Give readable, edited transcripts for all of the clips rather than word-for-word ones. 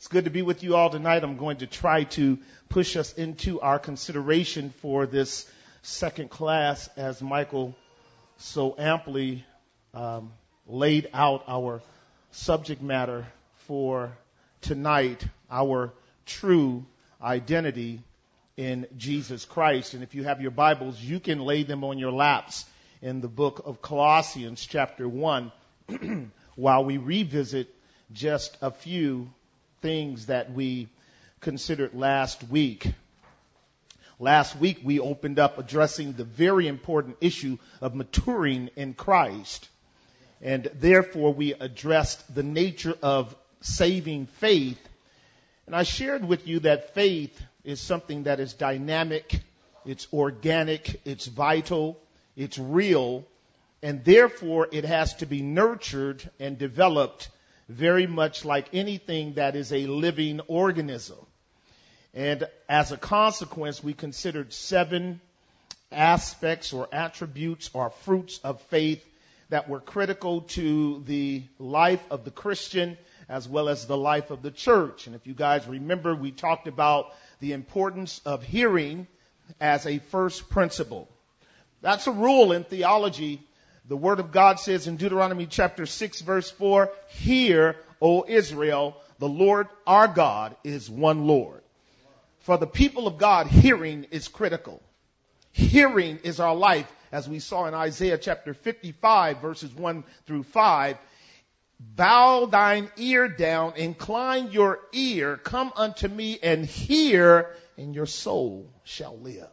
It's good to be with you all tonight. I'm going to try to push us into our consideration for this second class as Michael so amply laid out our subject matter for tonight, our true identity in Jesus Christ. And if you have your Bibles, you can lay them on your laps in the book of Colossians chapter 1 while we revisit just a few things that we considered last week. Last week we opened up addressing the very important issue of maturing in Christ. And therefore we addressed the nature of saving faith. And I shared with you that faith is something that is dynamic, it's organic, it's vital, it's real, and therefore it has to be nurtured and developed very much like anything that is a living organism. And as a consequence, we considered 7 aspects or attributes or fruits of faith that were critical to the life of the Christian as well as the life of the church. And if you guys remember, we talked about the importance of hearing as a first principle. That's a rule in theology. The Word of God says in Deuteronomy chapter 6, verse 4, "Hear, O Israel, the Lord our God is one Lord." For the people of God, hearing is critical. Hearing is our life, as we saw in Isaiah chapter 55, verses 1 through 5. "Bow thine ear down, incline your ear, come unto me and hear, and your soul shall live."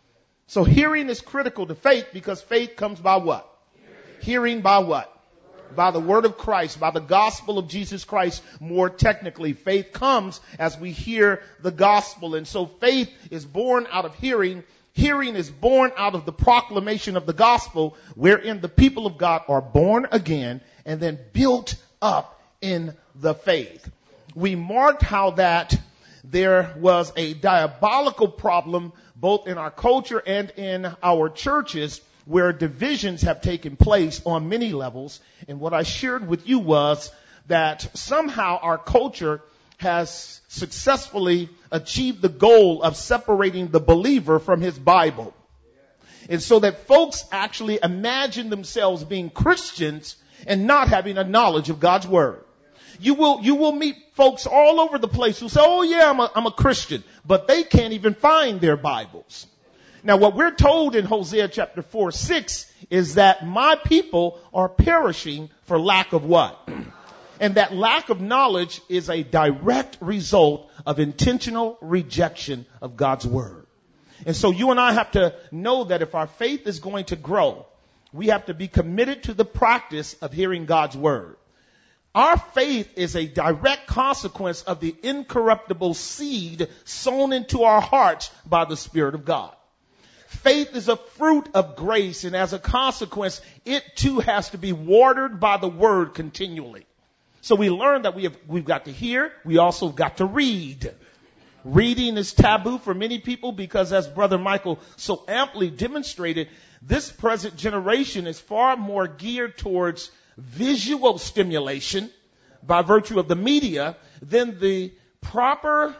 So hearing is critical to faith because faith comes by what? Hearing by what? By the word of Christ, by the gospel of Jesus Christ. More technically, faith comes as we hear the gospel. And so faith is born out of hearing. Hearing is born out of the proclamation of the gospel, wherein the people of God are born again and then built up in the faith. We marked how that there was a diabolical problem both in our culture and in our churches where divisions have taken place on many levels. And what I shared with you was that somehow our culture has successfully achieved the goal of separating the believer from his Bible. And so that folks actually imagine themselves being Christians and not having a knowledge of God's word. You will meet folks all over the place who say, "Oh yeah, I'm a Christian," but they can't even find their Bibles. Now, what we're told in Hosea chapter 4:6 is that my people are perishing for lack of what? And that lack of knowledge is a direct result of intentional rejection of God's word. And so you and I have to know that if our faith is going to grow, we have to be committed to the practice of hearing God's word. Our faith is a direct consequence of the incorruptible seed sown into our hearts by the Spirit of God. Faith is a fruit of grace, and as a consequence, it too has to be watered by the word continually. So we learn that we've got to hear, we also got to read. Reading is taboo for many people because, as Brother Michael so amply demonstrated, this present generation is far more geared towards visual stimulation by virtue of the media than the proper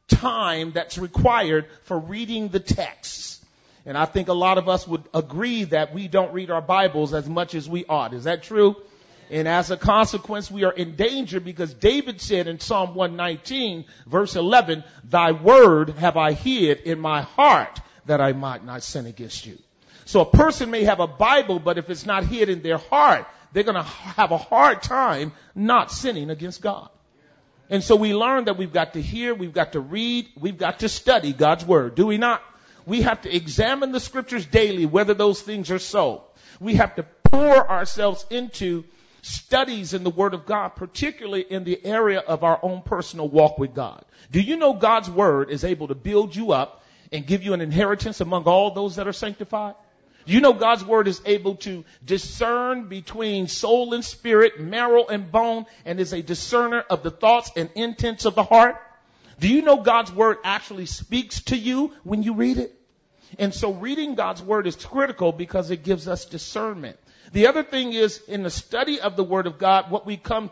time that's required for reading the texts. And I think a lot of us would agree that we don't read our Bibles as much as we ought. Is that true? And as a consequence, we are in danger because David said in Psalm 119, verse 11, "Thy word have I hid in my heart that I might not sin against you." So a person may have a Bible, but if it's not hid in their heart, they're going to have a hard time not sinning against God. And so we learn that we've got to hear, we've got to read, we've got to study God's word. Do we not? We have to examine the scriptures daily, whether those things are so. We have to pour ourselves into studies in the word of God, particularly in the area of our own personal walk with God. Do you know God's word is able to build you up and give you an inheritance among all those that are sanctified? Do you know God's word is able to discern between soul and spirit, marrow and bone, and is a discerner of the thoughts and intents of the heart? Do you know God's word actually speaks to you when you read it? And so reading God's word is critical because it gives us discernment. The other thing is, in the study of the word of God, what we come to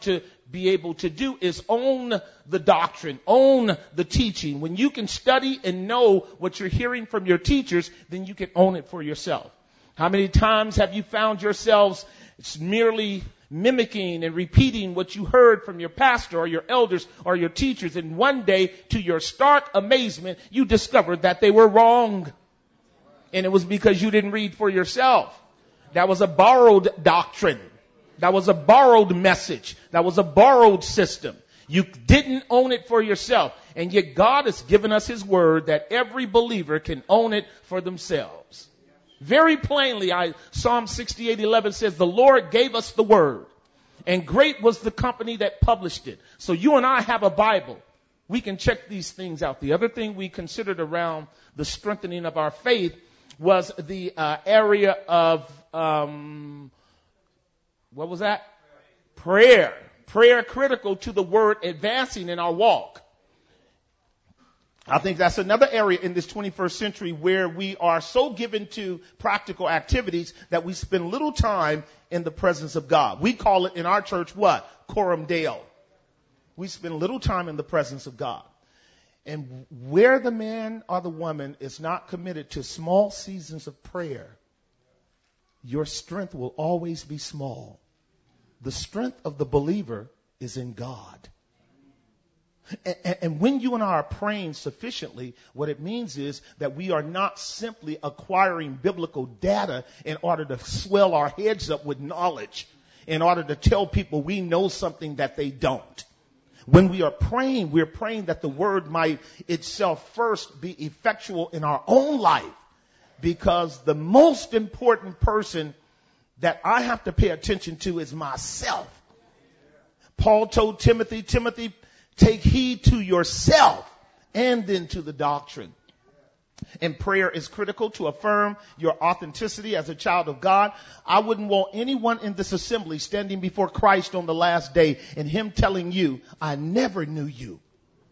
be able to do is own the doctrine, own the teaching. When you can study and know what you're hearing from your teachers, then you can own it for yourself. How many times have you found yourselves merely mimicking and repeating what you heard from your pastor or your elders or your teachers, and one day, to your stark amazement, you discovered that they were wrong. And it was because you didn't read for yourself. That was a borrowed doctrine. That was a borrowed message. That was a borrowed system. You didn't own it for yourself. And yet God has given us his word that every believer can own it for themselves. Very plainly, Psalm 68:11 says, the Lord gave us the word, and great was the company that published it. So you and I have a Bible. We can check these things out. The other thing we considered around the strengthening of our faith was the area of, what was that? Prayer. Prayer critical to the word advancing in our walk. I think that's another area in this 21st century where we are so given to practical activities that we spend little time in the presence of God. We call it in our church what? Coram Deo. We spend little time in the presence of God. And where the man or the woman is not committed to small seasons of prayer, your strength will always be small. The strength of the believer is in God. And when you and I are praying sufficiently, what it means is that we are not simply acquiring biblical data in order to swell our heads up with knowledge, in order to tell people we know something that they don't. When we are praying, we're praying that the word might itself first be effectual in our own life, because the most important person that I have to pay attention to is myself. Paul told Timothy, take heed to yourself and then to the doctrine. And prayer is critical to affirm your authenticity as a child of God. I wouldn't want anyone in this assembly standing before Christ on the last day and him telling you, I never knew you.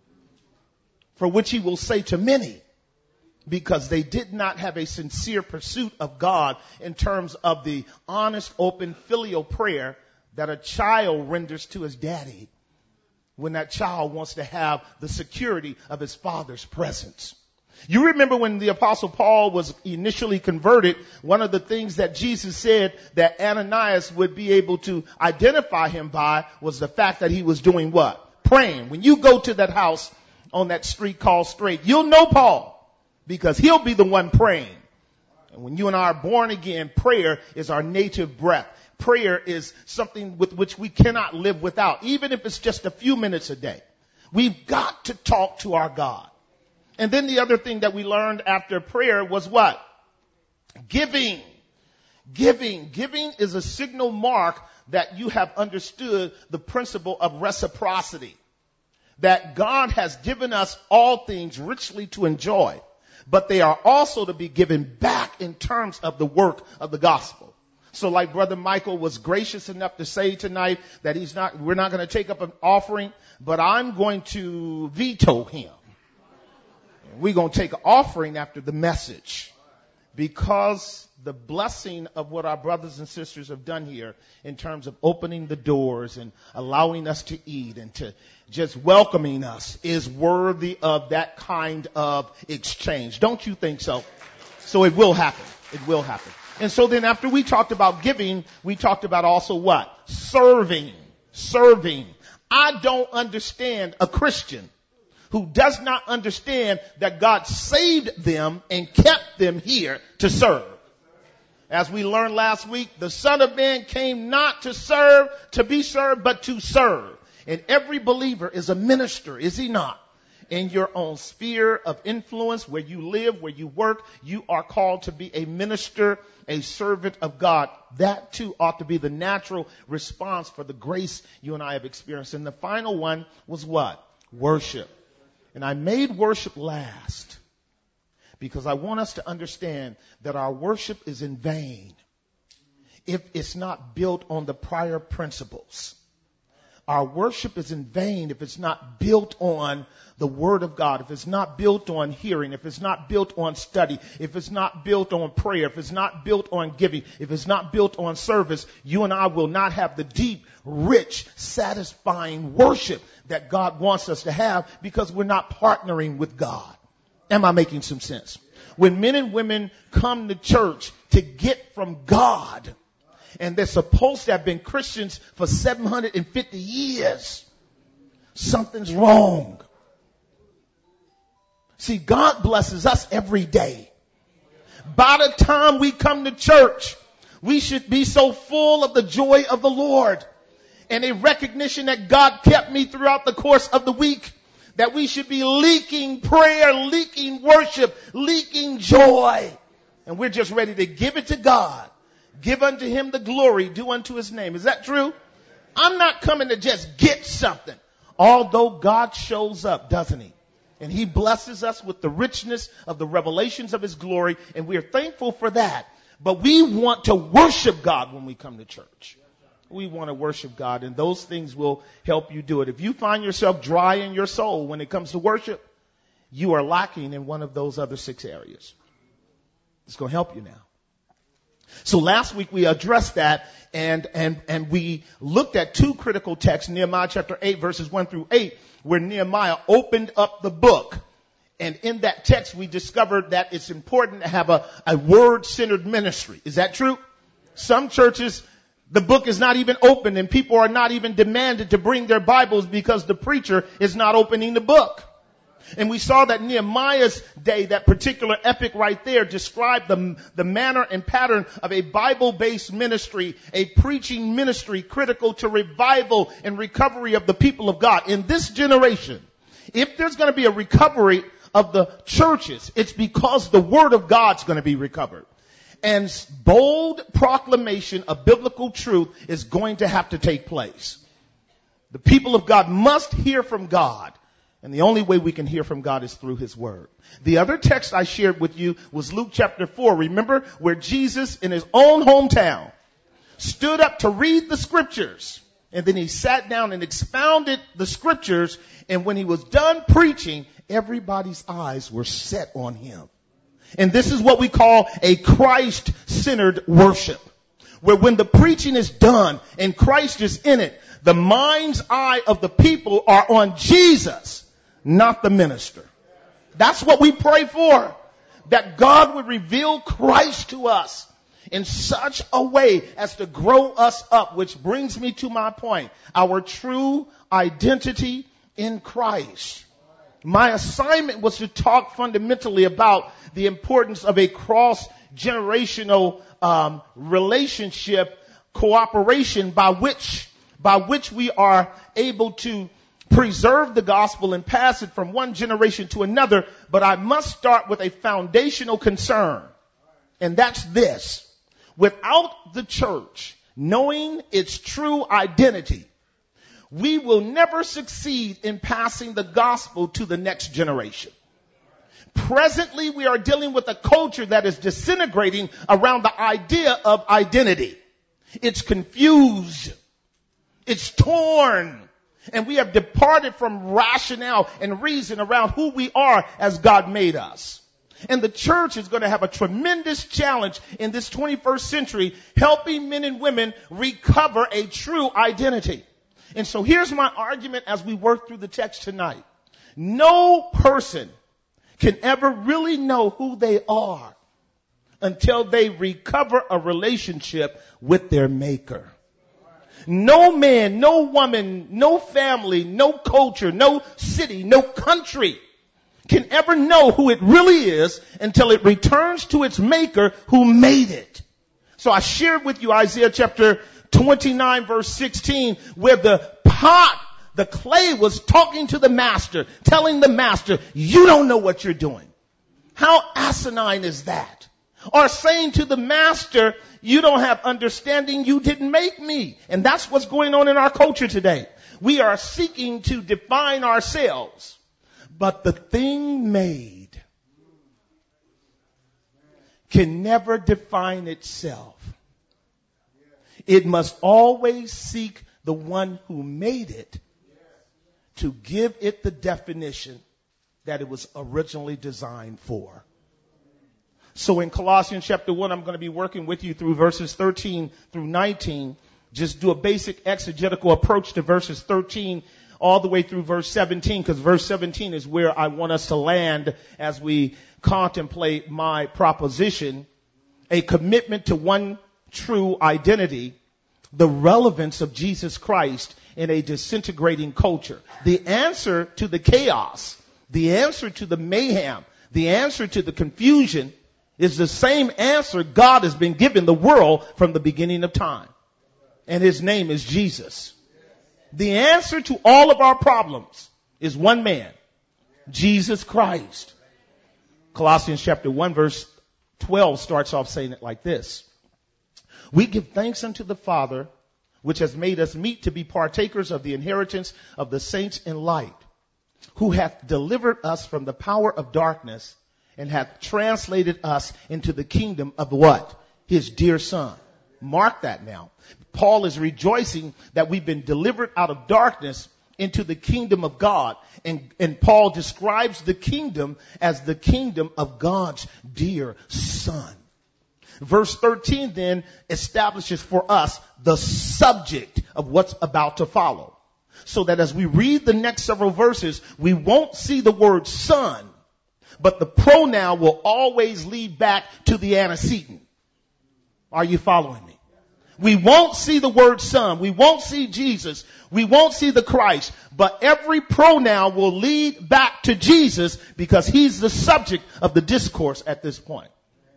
For which he will say to many, because they did not have a sincere pursuit of God in terms of the honest, open, filial prayer that a child renders to his daddy when that child wants to have the security of his father's presence. You remember when the Apostle Paul was initially converted, one of the things that Jesus said that Ananias would be able to identify him by was the fact that he was doing what? Praying. When you go to that house on that street called Straight, you'll know Paul because he'll be the one praying. And when you and I are born again, prayer is our native breath. Prayer is something with which we cannot live without, even if it's just a few minutes a day. We've got to talk to our God. And then the other thing that we learned after prayer was what? Giving. Giving is a signal mark that you have understood the principle of reciprocity. That God has given us all things richly to enjoy, but they are also to be given back in terms of the work of the gospel. So like Brother Michael was gracious enough to say tonight that we're not going to take up an offering, but I'm going to veto him. We're going to take an offering after the message, because the blessing of what our brothers and sisters have done here in terms of opening the doors and allowing us to eat and to just welcoming us is worthy of that kind of exchange. Don't you think so? So it will happen. It will happen. And so then after we talked about giving, we talked about also what? Serving. I don't understand a Christian who does not understand that God saved them and kept them here to serve. As we learned last week, the Son of Man came not to serve, to be served, but to serve. And every believer is a minister, is he not? In your own sphere of influence, where you live, where you work, you are called to be a minister, a servant of God. That too ought to be the natural response for the grace you and I have experienced. And the final one was what? Worship. And I made worship last because I want us to understand that our worship is in vain if it's not built on the prior principles our worship is in vain if it's not built on the Word of God, if it's not built on hearing, if it's not built on study, if it's not built on prayer, if it's not built on giving, if it's not built on service, you and I will not have the deep, rich, satisfying worship that God wants us to have because we're not partnering with God. Am I making some sense? When men and women come to church to get from God, and they're supposed to have been Christians for 750 years, something's wrong. See, God blesses us every day. By the time we come to church, we should be so full of the joy of the Lord and a recognition that God kept me throughout the course of the week, that we should be leaking prayer, leaking worship, leaking joy. And we're just ready to give it to God. Give unto him the glory due unto his name. Is that true? I'm not coming to just get something. Although God shows up, doesn't he? And he blesses us with the richness of the revelations of his glory. And we are thankful for that. But we want to worship God when we come to church. We want to worship God, and those things will help you do it. If you find yourself dry in your soul when it comes to worship, you are lacking in one of those other 6 areas. It's going to help you now. So last week we addressed that and we looked at 2 critical texts, Nehemiah chapter 8 verses 1 through 8, where Nehemiah opened up the book. And in that text we discovered that it's important to have a word-centered ministry. Is that true? Some churches, the book is not even open and people are not even demanded to bring their Bibles because the preacher is not opening the book. And we saw that Nehemiah's day, that particular epic right there, described the manner and pattern of a Bible-based ministry, a preaching ministry critical to revival and recovery of the people of God. In this generation, if there's going to be a recovery of the churches, it's because the Word of God's going to be recovered. And bold proclamation of biblical truth is going to have to take place. The people of God must hear from God. And the only way we can hear from God is through his word. The other text I shared with you was Luke chapter 4. Remember where Jesus in his own hometown stood up to read the scriptures. And then he sat down and expounded the scriptures. And when he was done preaching, everybody's eyes were set on him. And this is what we call a Christ-centered worship, where when the preaching is done and Christ is in it, the mind's eye of the people are on Jesus, not the minister. That's what we pray for, that God would reveal Christ to us in such a way as to grow us up, which brings me to my point, our true identity in Christ. My assignment was to talk fundamentally about the importance of a cross-generational relationship, cooperation by which we are able to preserve the gospel and pass it from one generation to another. But I must start with a foundational concern, and that's this. Without the church knowing its true identity, we will never succeed in passing the gospel to the next generation. Presently, we are dealing with a culture that is disintegrating around the idea of identity. It's confused. It's torn. And we have departed from rationale and reason around who we are as God made us. And the church is going to have a tremendous challenge in this 21st century, helping men and women recover a true identity. And so here's my argument as we work through the text tonight. No person can ever really know who they are until they recover a relationship with their Maker. No man, no woman, no family, no culture, no city, no country can ever know who it really is until it returns to its Maker who made it. So I shared with you Isaiah chapter 29 verse 16, where the clay was talking to the master, telling the master, you don't know what you're doing. How asinine is that? Or saying to the master, you don't have understanding, you didn't make me. And that's what's going on in our culture today. We are seeking to define ourselves, but the thing made can never define itself. It must always seek the one who made it to give it the definition that it was originally designed for. So in Colossians chapter 1, I'm going to be working with you through verses 13 through 19. Just do a basic exegetical approach to verses 13 all the way through verse 17, because verse 17 is where I want us to land as we contemplate my proposition, a commitment to one true identity, the relevance of Jesus Christ in a disintegrating culture. The answer to the chaos, the answer to the mayhem, the answer to the confusion is the same answer God has been giving the world from the beginning of time. And his name is Jesus. The answer to all of our problems is one man, Jesus Christ. Colossians chapter 1 verse 12 starts off saying it like this. We give thanks unto the Father, which has made us meet to be partakers of the inheritance of the saints in light, who hath delivered us from the power of darkness and hath translated us into the kingdom of what? His dear Son. Mark that now. Paul is rejoicing that we've been delivered out of darkness into the kingdom of God. And Paul describes the kingdom as the kingdom of God's dear Son. Verse 13 then establishes for us the subject of what's about to follow. So that as we read the next several verses, we won't see the word son, but the pronoun will always lead back to the antecedent. Are you following me? We won't see the word son. We won't see Jesus. We won't see the Christ. But every pronoun will lead back to Jesus because he's the subject of the discourse at this point.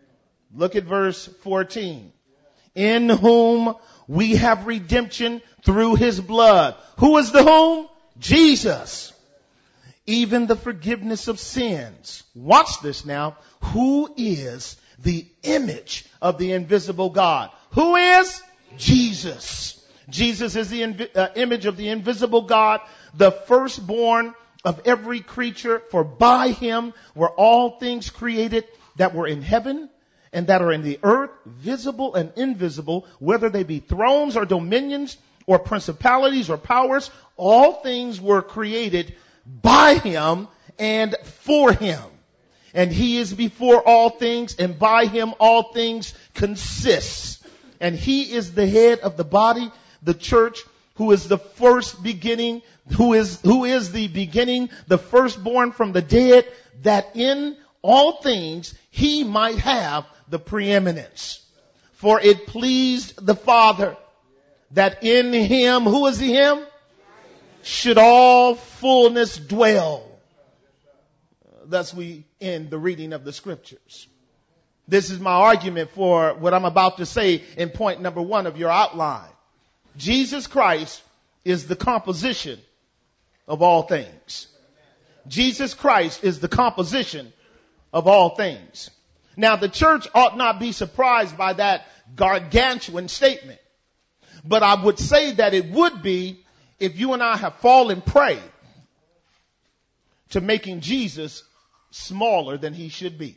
Look at verse 14. In whom we have redemption through his blood. Who is the whom? Jesus. Even the forgiveness of sins. Watch this now. Who is the image of the invisible God? Who is? Jesus. Jesus is the image of the invisible God, the firstborn of every creature, for by him were all things created that were in heaven and that are in the earth, visible and invisible, whether they be thrones or dominions or principalities or powers. All things were created by him and for him. And he is before all things, and by him all things consist. And he is the head of the body, the church, who is the first beginning, who is the beginning, the firstborn from the dead, that in all things he might have the preeminence. For it pleased the Father that in him, who is he him? Should all fullness dwell. Thus we end the reading of the scriptures. This is my argument for what I'm about to say in point number 1 of your outline. Jesus Christ is the composition of all things. Jesus Christ is the composition of all things. Now, the church ought not be surprised by that gargantuan statement. But I would say that it would be if you and I have fallen prey to making Jesus smaller than he should be.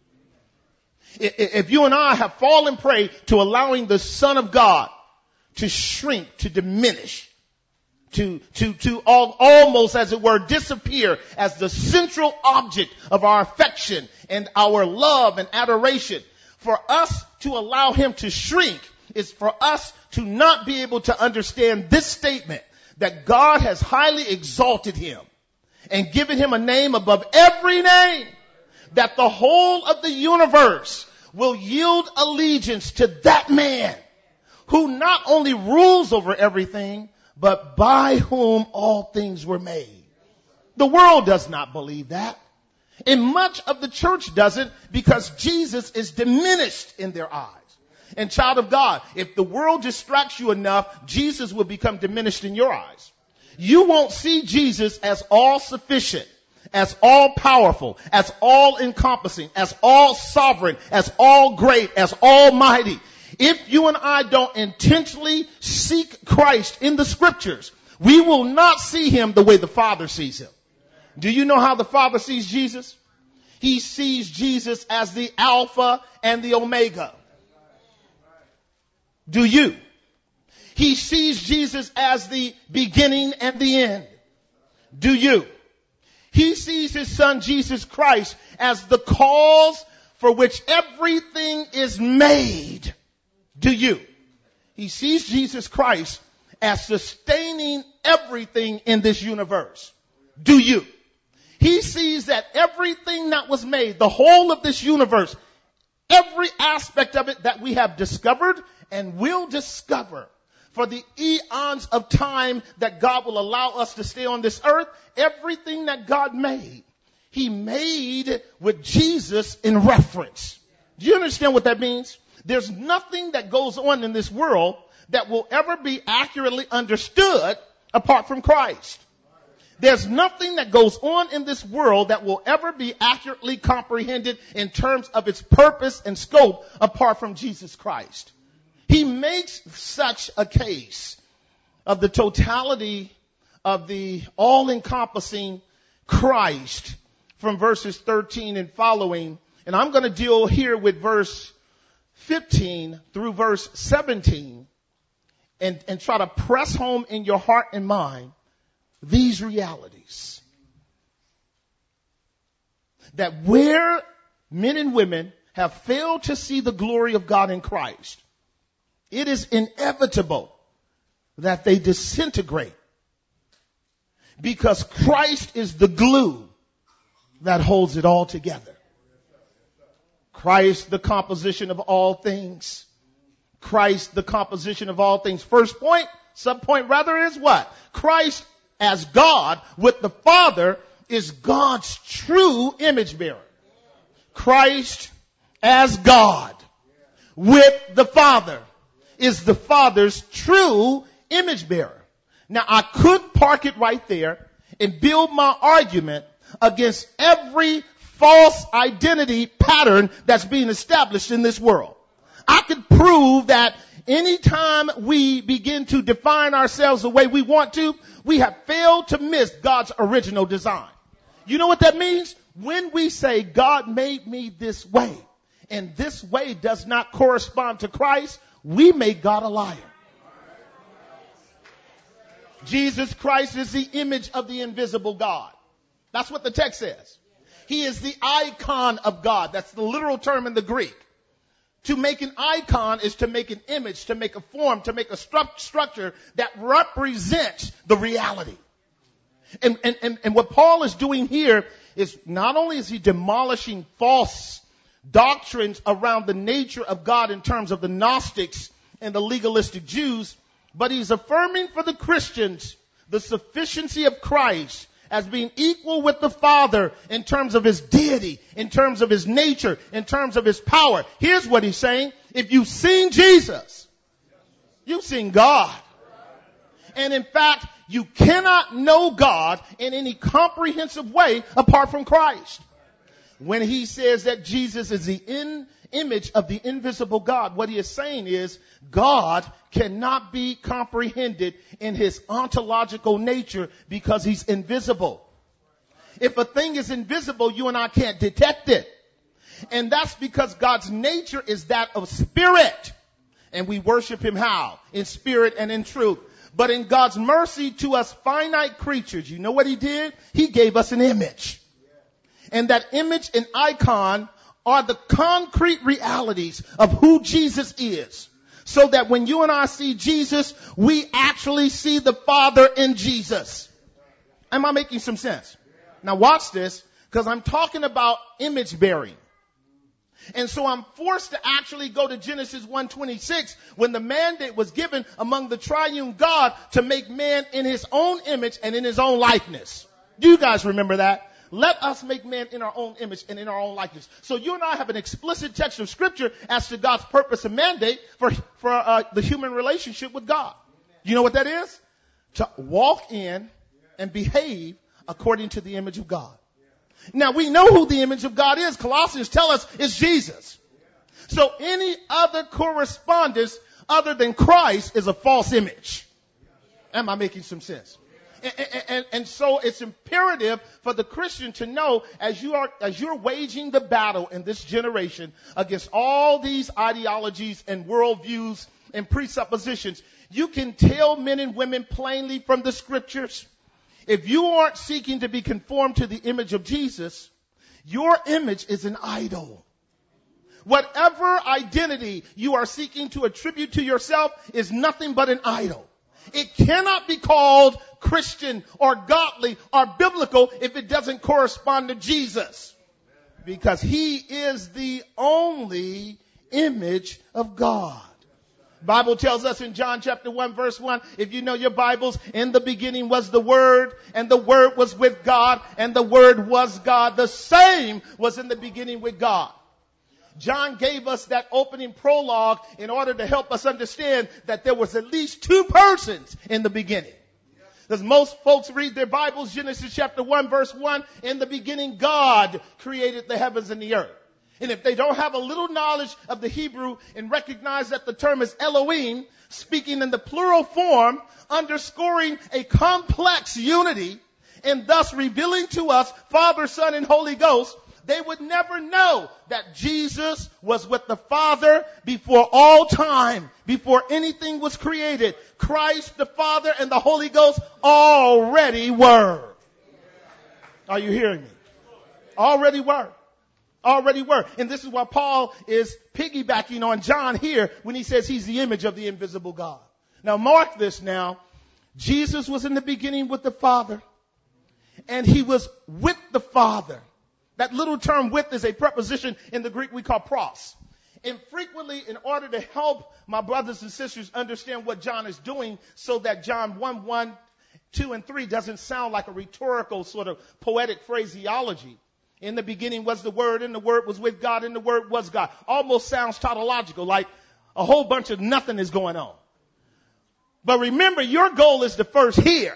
If you and I have fallen prey to allowing the Son of God to shrink, to diminish, to almost, as it were, disappear as the central object of our affection and our love and adoration, for us to allow him to shrink is for us to not be able to understand this statement that God has highly exalted him and given him a name above every name, that the whole of the universe will yield allegiance to that man who not only rules over everything, but by whom all things were made. The world does not believe that. And much of the church doesn't, because Jesus is diminished in their eyes. And child of God, if the world distracts you enough, Jesus will become diminished in your eyes. You won't see Jesus as all sufficient, as all powerful, as all encompassing, as all sovereign, as all great, as almighty. If you and I don't intentionally seek Christ in the scriptures, we will not see him the way the Father sees him. Do you know how the Father sees Jesus? He sees Jesus as the Alpha and the Omega. Do you? He sees Jesus as the beginning and the end. Do you? He sees his son Jesus Christ as the cause for which everything is made. Do you? He sees Jesus Christ as sustaining everything in this universe. Do you? He sees that everything that was made, the whole of this universe, every aspect of it that we have discovered and will discover for the eons of time that God will allow us to stay on this earth, everything that God made, he made with Jesus in reference. Do you understand what that means? There's nothing that goes on in this world that will ever be accurately understood apart from Christ. There's nothing that goes on in this world that will ever be accurately comprehended in terms of its purpose and scope apart from Jesus Christ. He makes such a case of the totality of the all-encompassing Christ from verses 13 and following. And I'm going to deal here with verse 15 through verse 17 and try to press home in your heart and mind these realities. That where men and women have failed to see the glory of God in Christ, it is inevitable that they disintegrate because Christ is the glue that holds it all together. Christ, the composition of all things. Christ, the composition of all things. First point, subpoint rather, is what? Christ as God with the Father is God's true image bearer. Christ as God with the Father is the Father's true image bearer. Now, I could park it right there and build my argument against every false identity pattern that's being established in this world. I could prove that anytime we begin to define ourselves the way we want to, we have failed to miss God's original design. You know what that means? When we say God made me this way, and this way does not correspond to Christ, we make God a liar. Jesus Christ is the image of the invisible God. That's what the text says. He is the icon of God. That's the literal term in the Greek. To make an icon is to make an image, to make a form, to make a structure that represents the reality. And what Paul is doing here is not only is he demolishing false doctrines around the nature of God in terms of the Gnostics and the legalistic Jews, but he's affirming for the Christians the sufficiency of Christ as being equal with the Father in terms of his deity, in terms of his nature, in terms of his power. Here's what he's saying. If you've seen Jesus, you've seen God. And in fact, you cannot know God in any comprehensive way apart from Christ. When he says that Jesus is the image of the invisible God, what he is saying is God cannot be comprehended in his ontological nature because he's invisible. If a thing is invisible, you and I can't detect it. And that's because God's nature is that of spirit. And we worship him how? In spirit and in truth. But in God's mercy to us finite creatures, you know what he did? He gave us an image. And that image and icon are the concrete realities of who Jesus is. So that when you and I see Jesus, we actually see the Father in Jesus. Am I making some sense? Now watch this, because I'm talking about image bearing. And so I'm forced to actually go to Genesis 1:26 when the mandate was given among the triune God to make man in his own image and in his own likeness. Do you guys remember that? Let us make man in our own image and in our own likeness. So you and I have an explicit text of scripture as to God's purpose and mandate for the human relationship with God. You know what that is? To walk in and behave according to the image of God. Now we know who the image of God is. Colossians tell us it's Jesus. So any other correspondence other than Christ is a false image. Am I making some sense? And so it's imperative for the Christian to know as you're waging the battle in this generation against all these ideologies and worldviews and presuppositions, You can tell men and women plainly from the scriptures, if you aren't seeking to be conformed to the image of Jesus, your image is an idol. Whatever identity you are seeking to attribute to yourself is nothing but an idol. It cannot be called Christian or godly or biblical if it doesn't correspond to Jesus. Because he is the only image of God. Bible tells us in John chapter 1 verse 1, if you know your Bibles, in the beginning was the Word, and the Word was with God, and the Word was God. The same was in the beginning with God. John gave us that opening prologue in order to help us understand that there was at least two persons in the beginning. Because most folks read their Bibles, Genesis chapter 1 verse 1, in the beginning God created the heavens and the earth. And if they don't have a little knowledge of the Hebrew and recognize that the term is Elohim, speaking in the plural form, underscoring a complex unity, and thus revealing to us Father, Son, and Holy Ghost, they would never know that Jesus was with the Father before all time, before anything was created. Christ, the Father, and the Holy Ghost already were. Are you hearing me? Already were. Already were. And this is why Paul is piggybacking on John here when he says he's the image of the invisible God. Now mark this now. Jesus was in the beginning with the Father, and he was with the Father. That little term with is a preposition in the Greek we call pros. And frequently, in order to help my brothers and sisters understand what John is doing so that John 1, 2, and 3 doesn't sound like a rhetorical sort of poetic phraseology. In the beginning was the Word, and the Word was with God, and the Word was God. Almost sounds tautological, like a whole bunch of nothing is going on. But remember, your goal is to first hear.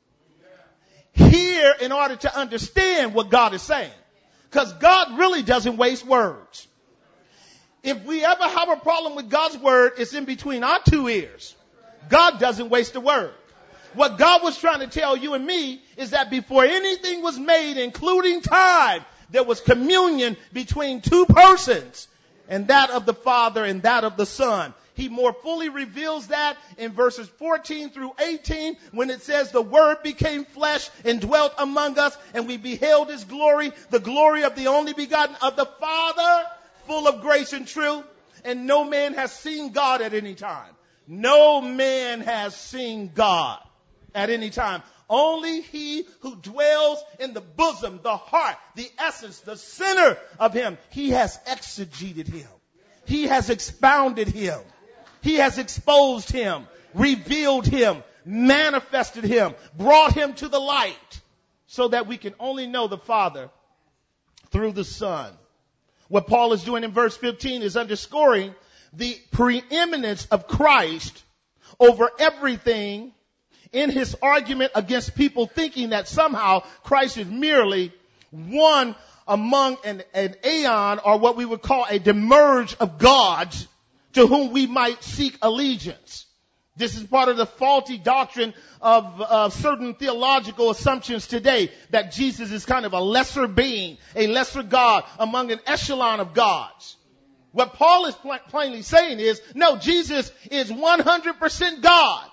Hear in order to understand what God is saying. Because God really doesn't waste words. If we ever have a problem with God's word, it's in between our two ears. God doesn't waste a word. What God was trying to tell you and me is that before anything was made, including time, there was communion between two persons, and that of the Father and that of the Son. He more fully reveals that in verses 14 through 18 when it says the Word became flesh and dwelt among us, and we beheld his glory, the glory of the only begotten of the Father, full of grace and truth. And no man has seen God at any time. No man has seen God at any time. Only he who dwells in the bosom, the heart, the essence, the center of him, he has exegeted him. He has expounded him. He has exposed him, revealed him, manifested him, brought him to the light so that we can only know the Father through the Son. What Paul is doing in verse 15 is underscoring the preeminence of Christ over everything in his argument against people thinking that somehow Christ is merely one among an aeon, or what we would call a demerge of gods to whom we might seek allegiance. This is part of the faulty doctrine of certain theological assumptions today, that Jesus is kind of a lesser being, a lesser God among an echelon of gods. What Paul is plainly saying is, no, Jesus is 100% God.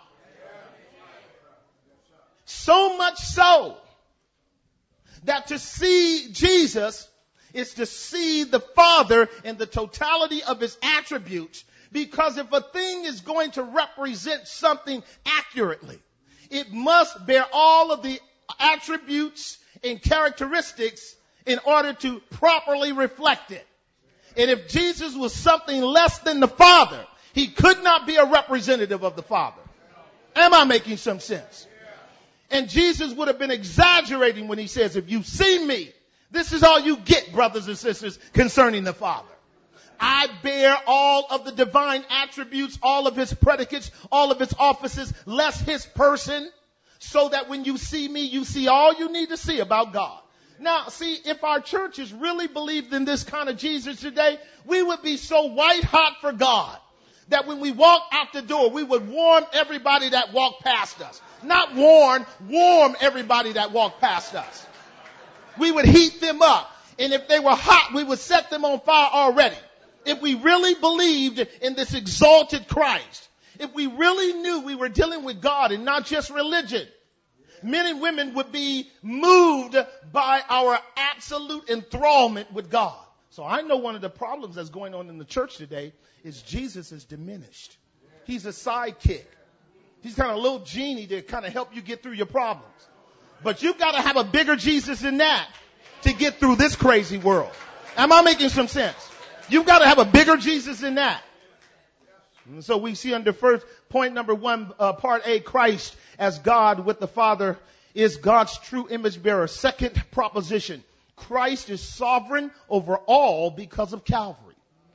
So much so that to see Jesus is to see the Father in the totality of his attributes. Because if a thing is going to represent something accurately, it must bear all of the attributes and characteristics in order to properly reflect it. And if Jesus was something less than the Father, he could not be a representative of the Father. Am I making some sense? And Jesus would have been exaggerating when he says, if you see me, this is all you get, brothers and sisters, concerning the Father. I bear all of the divine attributes, all of his predicates, all of his offices, less his person, so that when you see me, you see all you need to see about God. Now, see, if our churches really believed in this kind of Jesus today, we would be so white hot for God that when we walk out the door, we would warm everybody that walked past us. Not warm everybody that walked past us. We would heat them up. And if they were hot, we would set them on fire already. If we really believed in this exalted Christ, If we really knew we were dealing with God and not just religion, men and women would be moved by our absolute enthrallment with God. So I know one of the problems that's going on in the church today is Jesus is diminished. He's a sidekick. He's kind of a little genie to kind of help you get through your problems. But you've got to have a bigger Jesus than that to get through this crazy world. Am I making some sense? You've got to have a bigger Jesus than that. And so we see under first point number 1, part A, Christ as God with the Father is God's true image bearer. Second proposition, Christ is sovereign over all because of Calvary.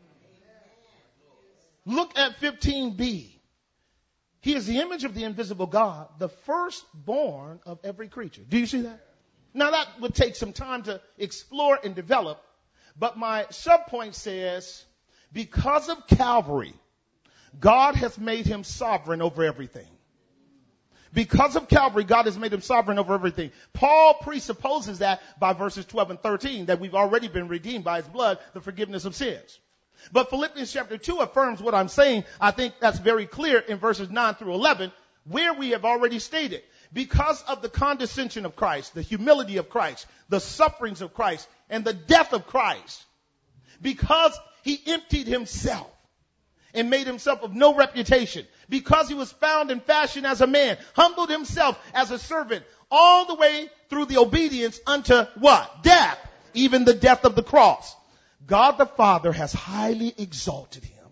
Look at 15b. He is the image of the invisible God, the firstborn of every creature. Do you see that? Now that would take some time to explore and develop, but my subpoint says, because of Calvary, God has made him sovereign over everything. Because of Calvary, God has made him sovereign over everything. Paul presupposes that by verses 12 and 13, that we've already been redeemed by his blood, the forgiveness of sins. But Philippians chapter 2 affirms what I'm saying. I think that's very clear in verses 9 through 11, where we have already stated. Because of the condescension of Christ, the humility of Christ, the sufferings of Christ, and the death of Christ, because he emptied himself and made himself of no reputation, because he was found in fashion as a man, humbled himself as a servant, all the way through the obedience unto what? Death, even the death of the cross. God the Father has highly exalted him.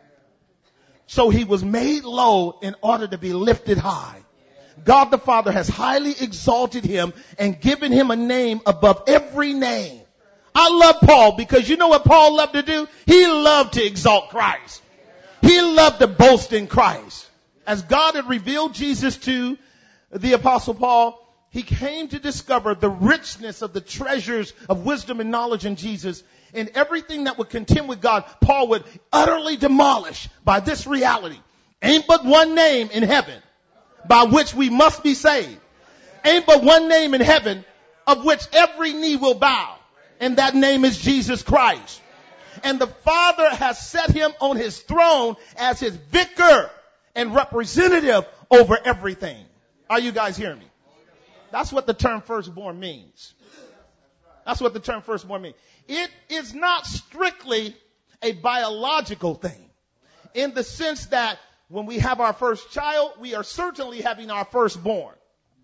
So he was made low in order to be lifted high. God the Father has highly exalted him and given him a name above every name. I love Paul because you know what Paul loved to do? He loved to exalt Christ. He loved to boast in Christ. As God had revealed Jesus to the Apostle Paul, he came to discover the richness of the treasures of wisdom and knowledge in Jesus. And everything that would contend with God, Paul would utterly demolish by this reality. Ain't but one name in heaven by which we must be saved. Ain't but one name in heaven of which every knee will bow. And that name is Jesus Christ. And the Father has set him on his throne as his vicar and representative over everything. Are you guys hearing me? That's what the term firstborn means. That's what the term firstborn means. It is not strictly a biological thing in the sense that when we have our first child, we are certainly having our firstborn.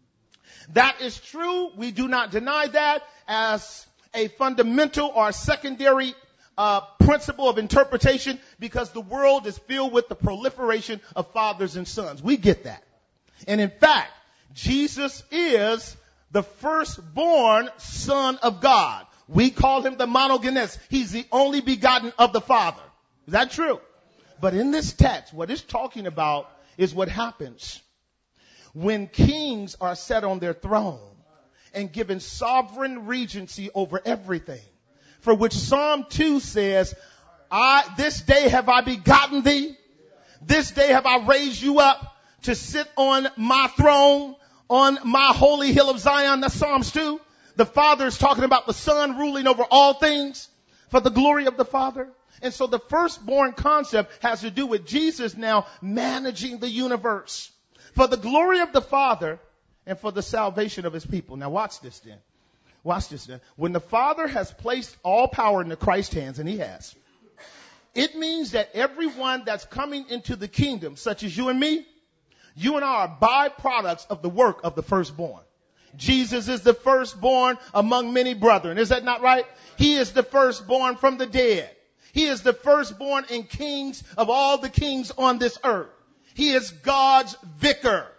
That is true. We do not deny that as a fundamental or secondary principle of interpretation because the world is filled with the proliferation of fathers and sons. We get that. And in fact, Jesus is the firstborn Son of God. We call him the monogenes. He's the only begotten of the Father. Is that true? But in this text, what it's talking about is what happens when kings are set on their throne and given sovereign regency over everything. For which Psalm 2 says, this day have I begotten thee. This day have I raised you up to sit on my throne, on my holy hill of Zion. That's Psalms 2. The Father is talking about the Son ruling over all things for the glory of the Father. And so the firstborn concept has to do with Jesus now managing the universe for the glory of the Father and for the salvation of his people. Now watch this then. Watch this then. When the Father has placed all power into Christ's hands, and he has, it means that everyone that's coming into the kingdom, such as you and me, you and I are byproducts of the work of the firstborn. Jesus is the firstborn among many brethren. Is that not right? He is the firstborn from the dead. He is the firstborn in kings of all the kings on this earth. He is God's vicar.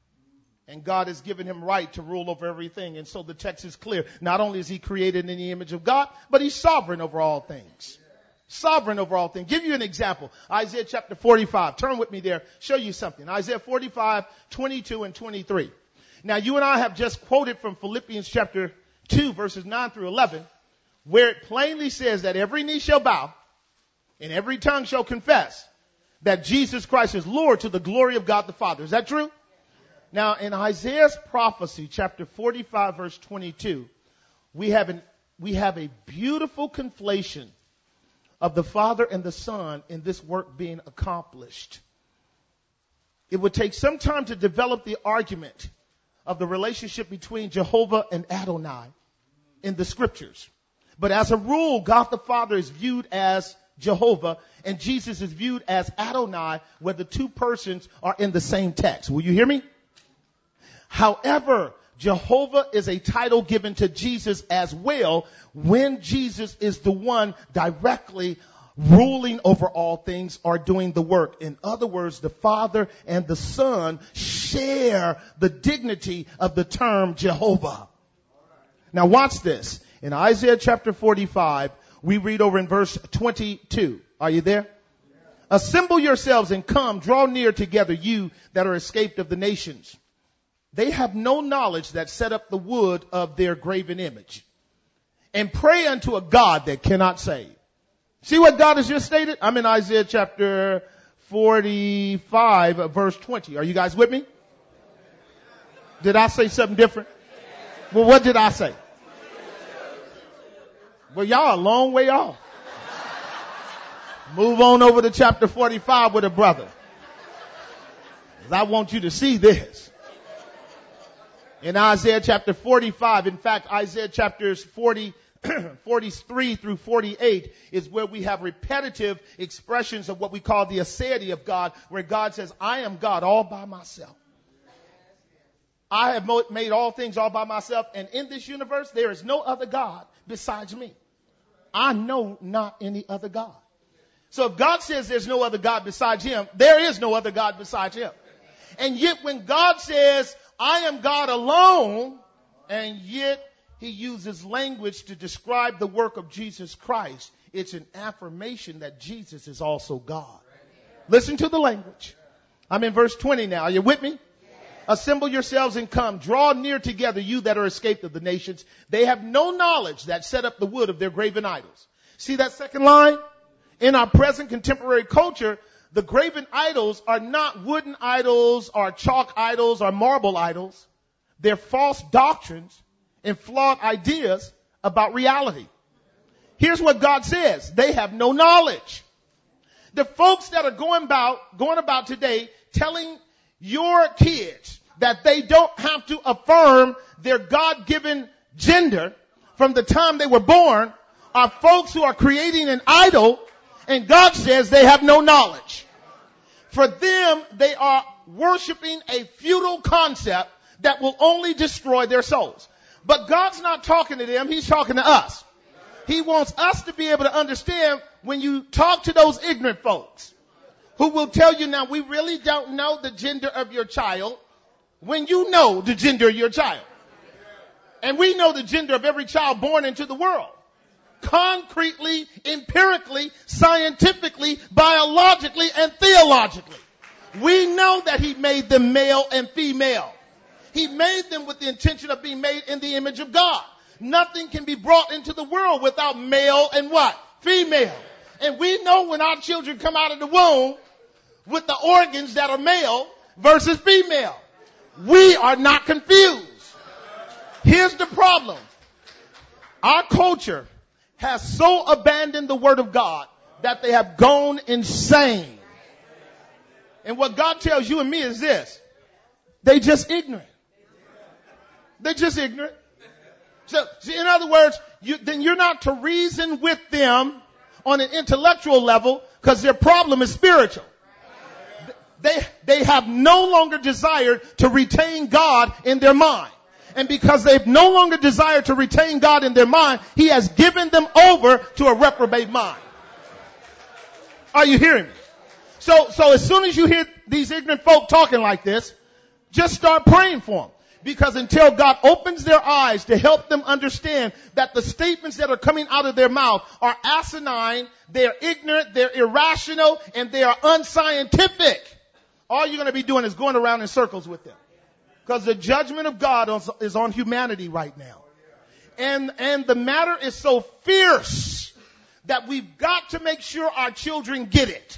And God has given him right to rule over everything. And so the text is clear. Not only is he created in the image of God, but he's sovereign over all things. Sovereign over all things. Give you an example. Isaiah chapter 45. Turn with me there. Show you something. Isaiah 45, 22 and 23. Now you and I have just quoted from Philippians chapter 2 verses 9 through 11, where it plainly says that every knee shall bow and every tongue shall confess that Jesus Christ is Lord to the glory of God the Father. Is that true? Now in Isaiah's prophecy, chapter 45 verse 22, we have a beautiful conflation of the Father and the Son in this work being accomplished. it would take some time to develop the argument of the relationship between Jehovah and Adonai in the scriptures. But as a rule, God the Father is viewed as Jehovah and Jesus is viewed as Adonai, where the two persons are in the same text. Will you hear me? However, Jehovah is a title given to Jesus as well when Jesus is the one directly ruling over all things or doing the work. In other words, the Father and the Son share the dignity of the term Jehovah. Now watch this. In Isaiah chapter 45, we read over in verse 22. Are you there? Assemble yourselves and come, draw near together, you that are escaped of the nations. They have no knowledge that set up the wood of their graven image, and pray unto a God that cannot save. See what God has just stated? I'm in Isaiah chapter 45, verse 20. Are you guys with me? Did I say something different? Well, what did I say? Well, y'all a long way off. Move on over to chapter 45 with a brother. 'Cause I want you to see this. In Isaiah chapter 45, in fact, Isaiah chapters 43 through 48 is where we have repetitive expressions of what we call the aseity of God, where God says, I am God all by myself. I have made all things all by myself, and in this universe there is no other God besides me. I know not any other God. So if God says there's no other God besides him, there is no other God besides him. And yet when God says, I am God alone, and yet he uses language to describe the work of Jesus Christ, it's an affirmation that Jesus is also God. Listen to the language. I'm in verse 20 now. Are you with me? Assemble yourselves and come. Draw near together, you that are escaped of the nations. They have no knowledge that set up the wood of their graven idols. See that second line? In our present contemporary culture, the graven idols are not wooden idols or chalk idols or marble idols. They're false doctrines and flawed ideas about reality. Here's what God says. They have no knowledge. The folks that are going about today telling your kids that they don't have to affirm their God-given gender from the time they were born are folks who are creating an idol, and God says they have no knowledge. For them, they are worshiping a futile concept that will only destroy their souls. But God's not talking to them. He's talking to us. He wants us to be able to understand when you talk to those ignorant folks who will tell you, now, we really don't know the gender of your child, when you know the gender of your child. And we know the gender of every child born into the world. Concretely, empirically, scientifically, biologically, and theologically. We know that he made them male and female. He made them with the intention of being made in the image of God. Nothing can be brought into the world without male and what? Female. And we know when our children come out of the womb with the organs that are male versus female. We are not confused. Here's the problem. Our culture has so abandoned the word of God that they have gone insane. And what God tells you and me is this. They just ignorant. They're just ignorant. So, see, in other words, then you're not to reason with them on an intellectual level because their problem is spiritual. They have no longer desired to retain God in their mind. And because they've no longer desired to retain God in their mind, he has given them over to a reprobate mind. Are you hearing me? So as soon as you hear these ignorant folk talking like this, just start praying for them. Because until God opens their eyes to help them understand that the statements that are coming out of their mouth are asinine, they're ignorant, they're irrational, and they are unscientific, all you're going to be doing is going around in circles with them. Because the judgment of God is on humanity right now. And the matter is so fierce that we've got to make sure our children get it.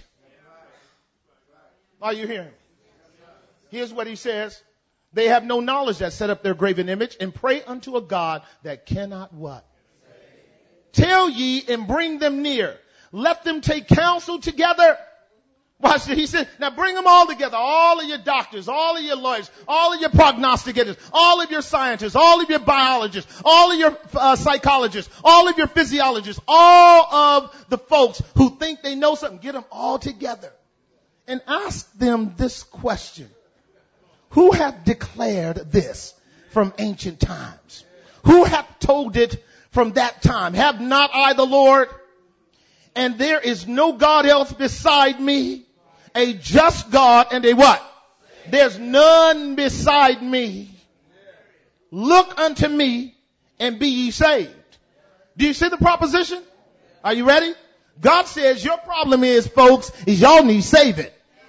Are you hearing me? Here's what he says. They have no knowledge that set up their graven image and pray unto a God that cannot what? Tell ye and bring them near. Let them take counsel together. Watch this. He said, now bring them all together. All of your doctors, all of your lawyers, all of your prognosticators, all of your scientists, all of your biologists, all of your psychologists, all of your physiologists, all of the folks who think they know something. Get them all together and ask them this question. Who hath declared this from ancient times? Who hath told it from that time? Have not I the Lord? And there is no God else beside me, a just God and a what? There's none beside me. Look unto me and be ye saved. Do you see the proposition? Are you ready? God says your problem is, folks, is y'all need saving.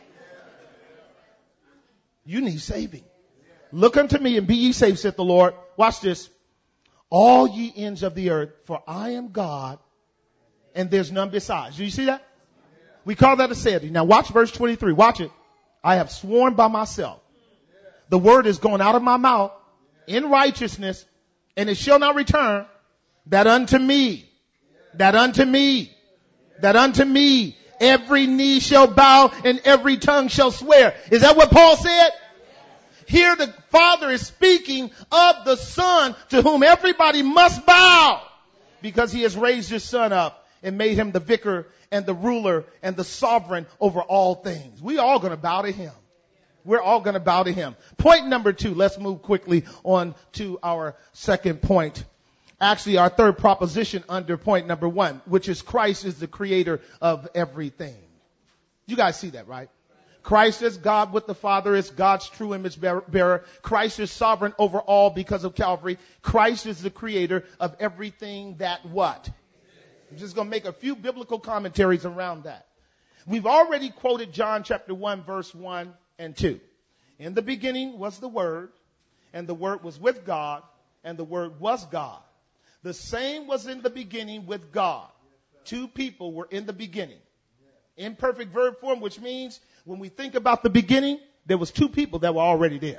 You need saving. Look unto me and be ye saved, saith the Lord. Watch this. All ye ends of the earth, for I am God and there's none besides. Do you see that? We call that a deity. Now watch verse 23. Watch it. I have sworn by myself. The word is going out of my mouth in righteousness, and it shall not return, that unto me, every knee shall bow and every tongue shall swear. Is that what Paul said? Here the Father is speaking of the Son to whom everybody must bow because he has raised his Son up and made him the vicar and the ruler and the sovereign over all things. We all going to bow to him. We're all going to bow to him. Point number 2. Let's move quickly on to our second point. Actually, our third proposition under point number 1, which is Christ is the creator of everything. You guys see that, right? Christ is God with the Father, is God's true image bearer. Christ is sovereign over all because of Calvary. Christ is the creator of everything that what? I'm just going to make a few biblical commentaries around that. We've already quoted John chapter 1, verse 1 and 2. In the beginning was the Word, and the Word was with God, and the Word was God. The same was in the beginning with God. Two people were in the beginning. Imperfect verb form, which means when we think about the beginning, there was two people that were already there.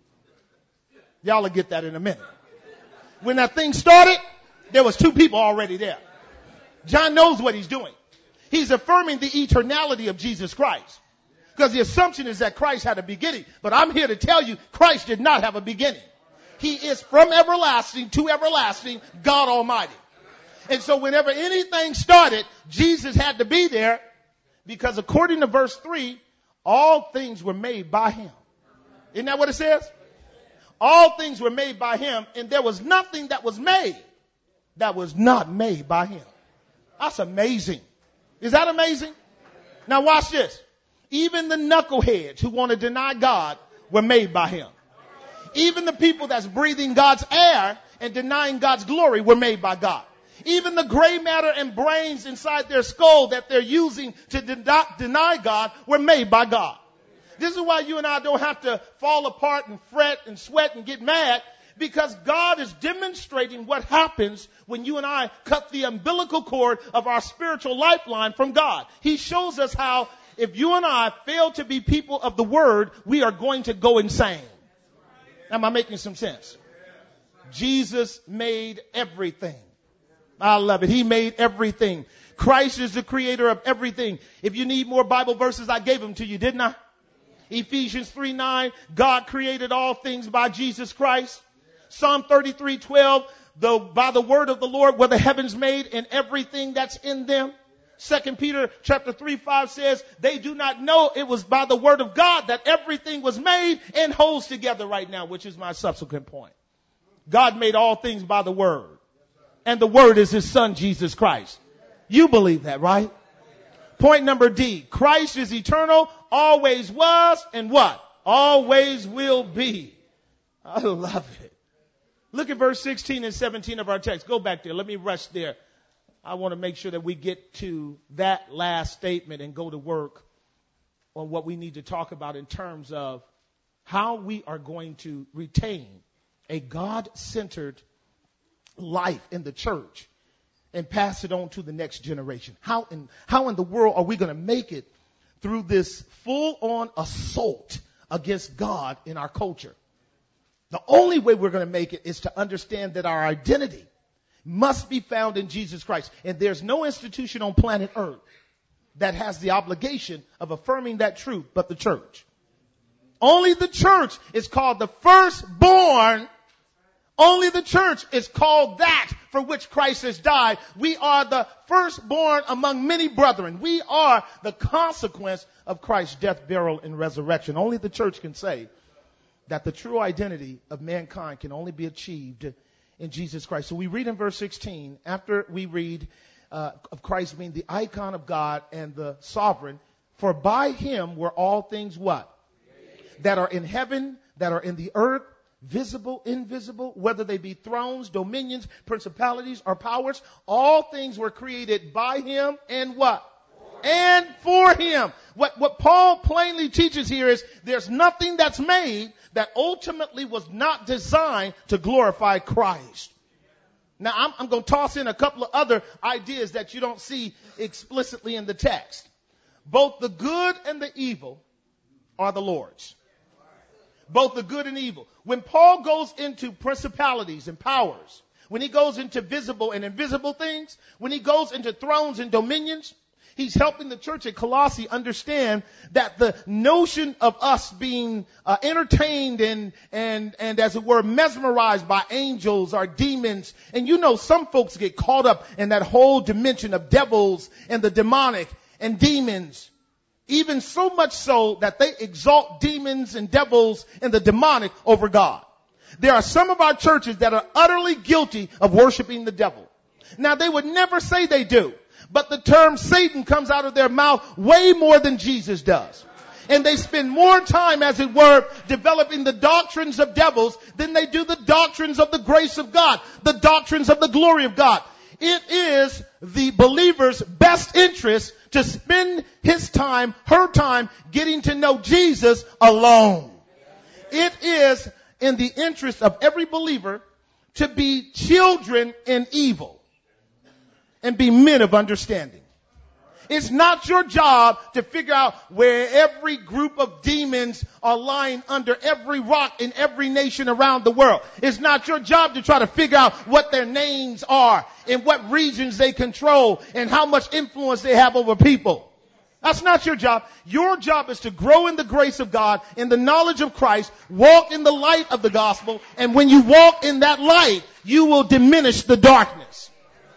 Y'all will get that in a minute. When that thing started, there was two people already there. John knows what he's doing. He's affirming the eternality of Jesus Christ. Because the assumption is that Christ had a beginning. But I'm here to tell you, Christ did not have a beginning. He is from everlasting to everlasting, God Almighty. And so whenever anything started, Jesus had to be there because according to verse 3, all things were made by him. Isn't that what it says? All things were made by him, and there was nothing that was made that was not made by him. That's amazing. Is that amazing? Now watch this. Even the knuckleheads who want to deny God were made by him. Even the people that's breathing God's air and denying God's glory were made by God. Even the gray matter and brains inside their skull that they're using to deny God were made by God. This is why you and I don't have to fall apart and fret and sweat and get mad, because God is demonstrating what happens when you and I cut the umbilical cord of our spiritual lifeline from God. He shows us how if you and I fail to be people of the word, we are going to go insane. Am I making some sense? Jesus made everything. I love it. He made everything. Christ is the creator of everything. If you need more Bible verses, I gave them to you, didn't I? Ephesians 3:9, God created all things by Jesus Christ. Psalm 33:12, by the word of the Lord were the heavens made and everything that's in them. 2 Peter chapter 3:5 says, they do not know it was by the word of God that everything was made and holds together right now, which is my subsequent point. God made all things by the word. And the word is his son, Jesus Christ. You believe that, right? Point number D. Christ is eternal, always was, and what? Always will be. I love it. Look at verse 16 and 17 of our text. Go back there. Let me rush there. I want to make sure that we get to that last statement and go to work on what we need to talk about in terms of how we are going to retain a God-centered life in the church and pass it on to the next generation. How in the world are we going to make it through this full-on assault against God in our culture? The only way we're going to make it is to understand that our identity must be found in Jesus Christ. And there's no institution on planet Earth that has the obligation of affirming that truth but the church. Only the church is called the firstborn. Only the church is called that for which Christ has died. We are the firstborn among many brethren. We are the consequence of Christ's death, burial, and resurrection. Only the church can say that the true identity of mankind can only be achieved in Jesus Christ. So we read in verse 16, after we read of Christ being the icon of God and the sovereign, for by him were all things what? That are in heaven, that are in the earth, visible, invisible, whether they be thrones, dominions, principalities, or powers. All things were created by him and what? And for him. What Paul plainly teaches here is there's nothing that's made that ultimately was not designed to glorify Christ. Now, I'm going to toss in a couple of other ideas that you don't see explicitly in the text. Both the good and the evil are the Lord's. Both the good and evil. When Paul goes into principalities and powers, when he goes into visible and invisible things, when he goes into thrones and dominions, he's helping the church at Colossae understand that the notion of us being entertained and as it were mesmerized by angels or demons. And you know, some folks get caught up in that whole dimension of devils and the demonic and demons. Even so much so that they exalt demons and devils and the demonic over God. There are some of our churches that are utterly guilty of worshiping the devil. Now, they would never say they do, but the term Satan comes out of their mouth way more than Jesus does. And they spend more time, as it were, developing the doctrines of devils than they do the doctrines of the grace of God, the doctrines of the glory of God. It is the believer's best interest to spend his time, her time, getting to know Jesus alone. It is in the interest of every believer to be children in evil and be men of understanding. It's not your job to figure out where every group of demons are lying under every rock in every nation around the world. It's not your job to try to figure out what their names are and what regions they control and how much influence they have over people. That's not your job. Your job is to grow in the grace of God, in the knowledge of Christ, walk in the light of the gospel, and when you walk in that light, you will diminish the darkness.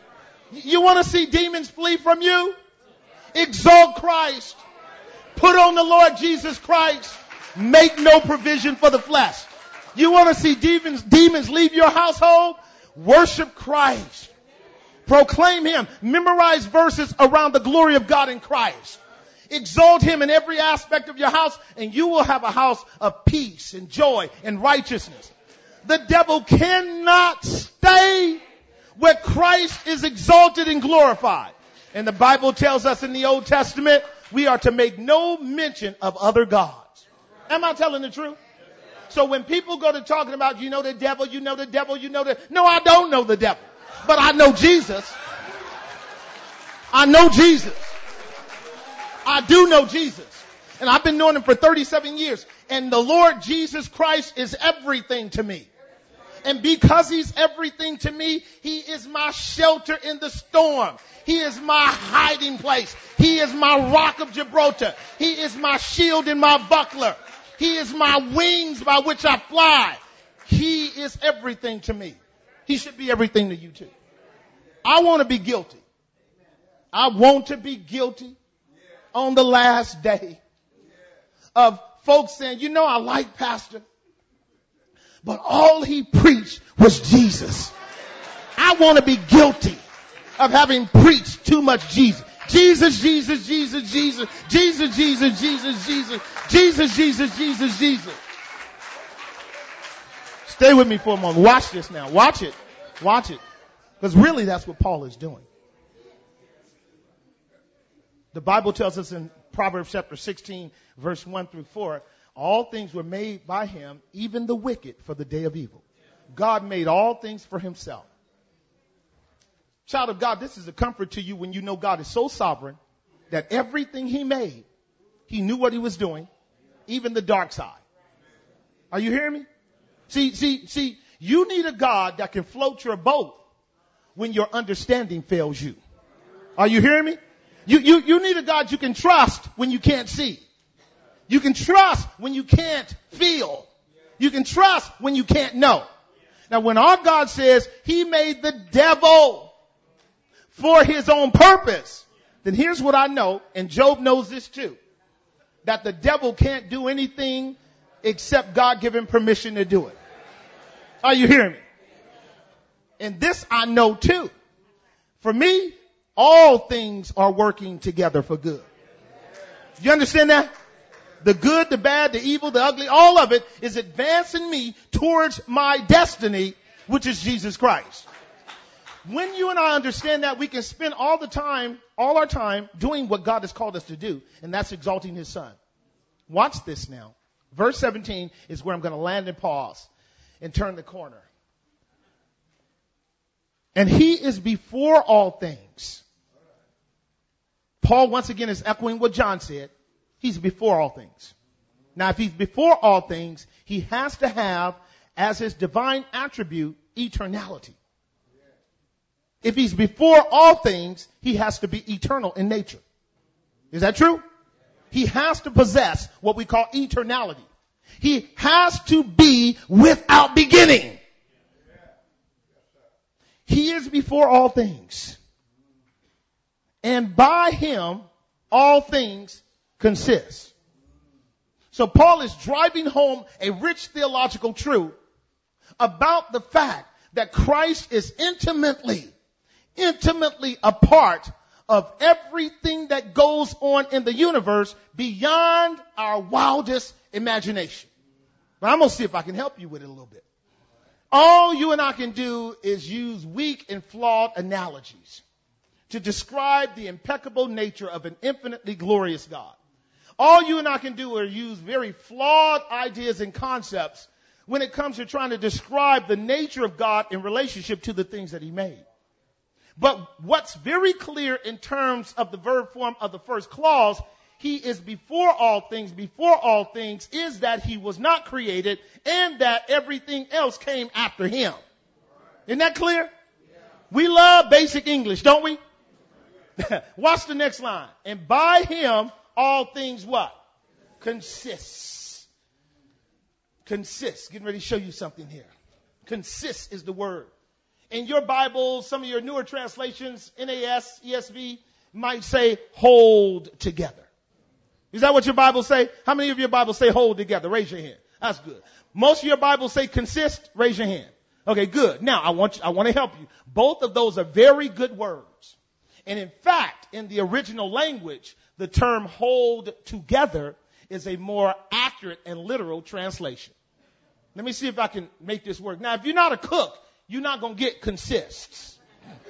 You want to see demons flee from you? Exalt Christ. Put on the Lord Jesus Christ. Make no provision for the flesh. You want to see demons leave your household? Worship Christ. Proclaim him. Memorize verses around the glory of God in Christ. Exalt him in every aspect of your house, and you will have a house of peace and joy and righteousness. The devil cannot stay where Christ is exalted and glorified. And the Bible tells us in the Old Testament, we are to make no mention of other gods. Am I telling the truth? So when people go to talking about, you know the devil, you know the devil, you know the... No, I don't know the devil. But I know Jesus. I know Jesus. I do know Jesus. And I've been knowing him for 37 years. And the Lord Jesus Christ is everything to me. And because he's everything to me, he is my shelter in the storm. He is my hiding place. He is my rock of Gibraltar. He is my shield and my buckler. He is my wings by which I fly. He is everything to me. He should be everything to you too. I want to be guilty. I want to be guilty on the last day of folks saying, you know, I like Pastor, but all he preached was Jesus. I want to be guilty of having preached too much Jesus. Jesus, Jesus, Jesus, Jesus, Jesus, Jesus, Jesus, Jesus, Jesus, Jesus, Jesus, Jesus. Stay with me for a moment. Watch this now. Watch it. Watch it. Because really that's what Paul is doing. The Bible tells us in Proverbs chapter 16, verse 1 through 4, all things were made by him, even the wicked, for the day of evil. God made all things for himself. Child of God, this is a comfort to you when you know God is so sovereign that everything he made, he knew what he was doing, even the dark side. Are you hearing me? See, you need a God that can float your boat when your understanding fails you. Are you hearing me? You need a God you can trust when you can't see. You can trust when you can't feel. You can trust when you can't know. Now, when our God says he made the devil for his own purpose, then here's what I know, and Job knows this too, that the devil can't do anything except God give him permission to do it. Are you hearing me? And this I know too. For me, all things are working together for good. You understand that? The good, the bad, the evil, the ugly, all of it is advancing me towards my destiny, which is Jesus Christ. When you and I understand that, we can spend all our time doing what God has called us to do, and that's exalting his son. Watch this now. Verse 17 is where I'm going to land and pause and turn the corner. And he is before all things. Paul once again is echoing what John said. He's before all things. Now, if he's before all things, he has to have as his divine attribute eternality. If he's before all things, he has to be eternal in nature. Is that true? He has to possess what we call eternality. He has to be without beginning. He is before all things. And by him, all things consist. So Paul is driving home a rich theological truth about the fact that Christ is intimately a part of everything that goes on in the universe beyond our wildest imagination. But I'm going to see if I can help you with it a little bit. All you and I can do is use weak and flawed analogies to describe the impeccable nature of an infinitely glorious God. All you and I can do are use very flawed ideas and concepts when it comes to trying to describe the nature of God in relationship to the things that he made. But what's very clear in terms of the verb form of the first clause, he is before all things is that he was not created and that everything else came after him. Isn't that clear? Yeah. We love basic English, don't we? Watch the next line. And by him, all things what? Consists. Consists. Getting ready to show you something here. Consists is the word. In your Bible, some of your newer translations, NAS, ESV, might say hold together. Is that what your Bibles say? How many of your Bibles say hold together? Raise your hand. That's good. Most of your Bibles say consist. Raise your hand. Okay, good. Now, I want to help you. Both of those are very good words. And in fact, in the original language, the term hold together is a more accurate and literal translation. Let me see if I can make this work. Now, if you're not a cook, you're not going to get consists.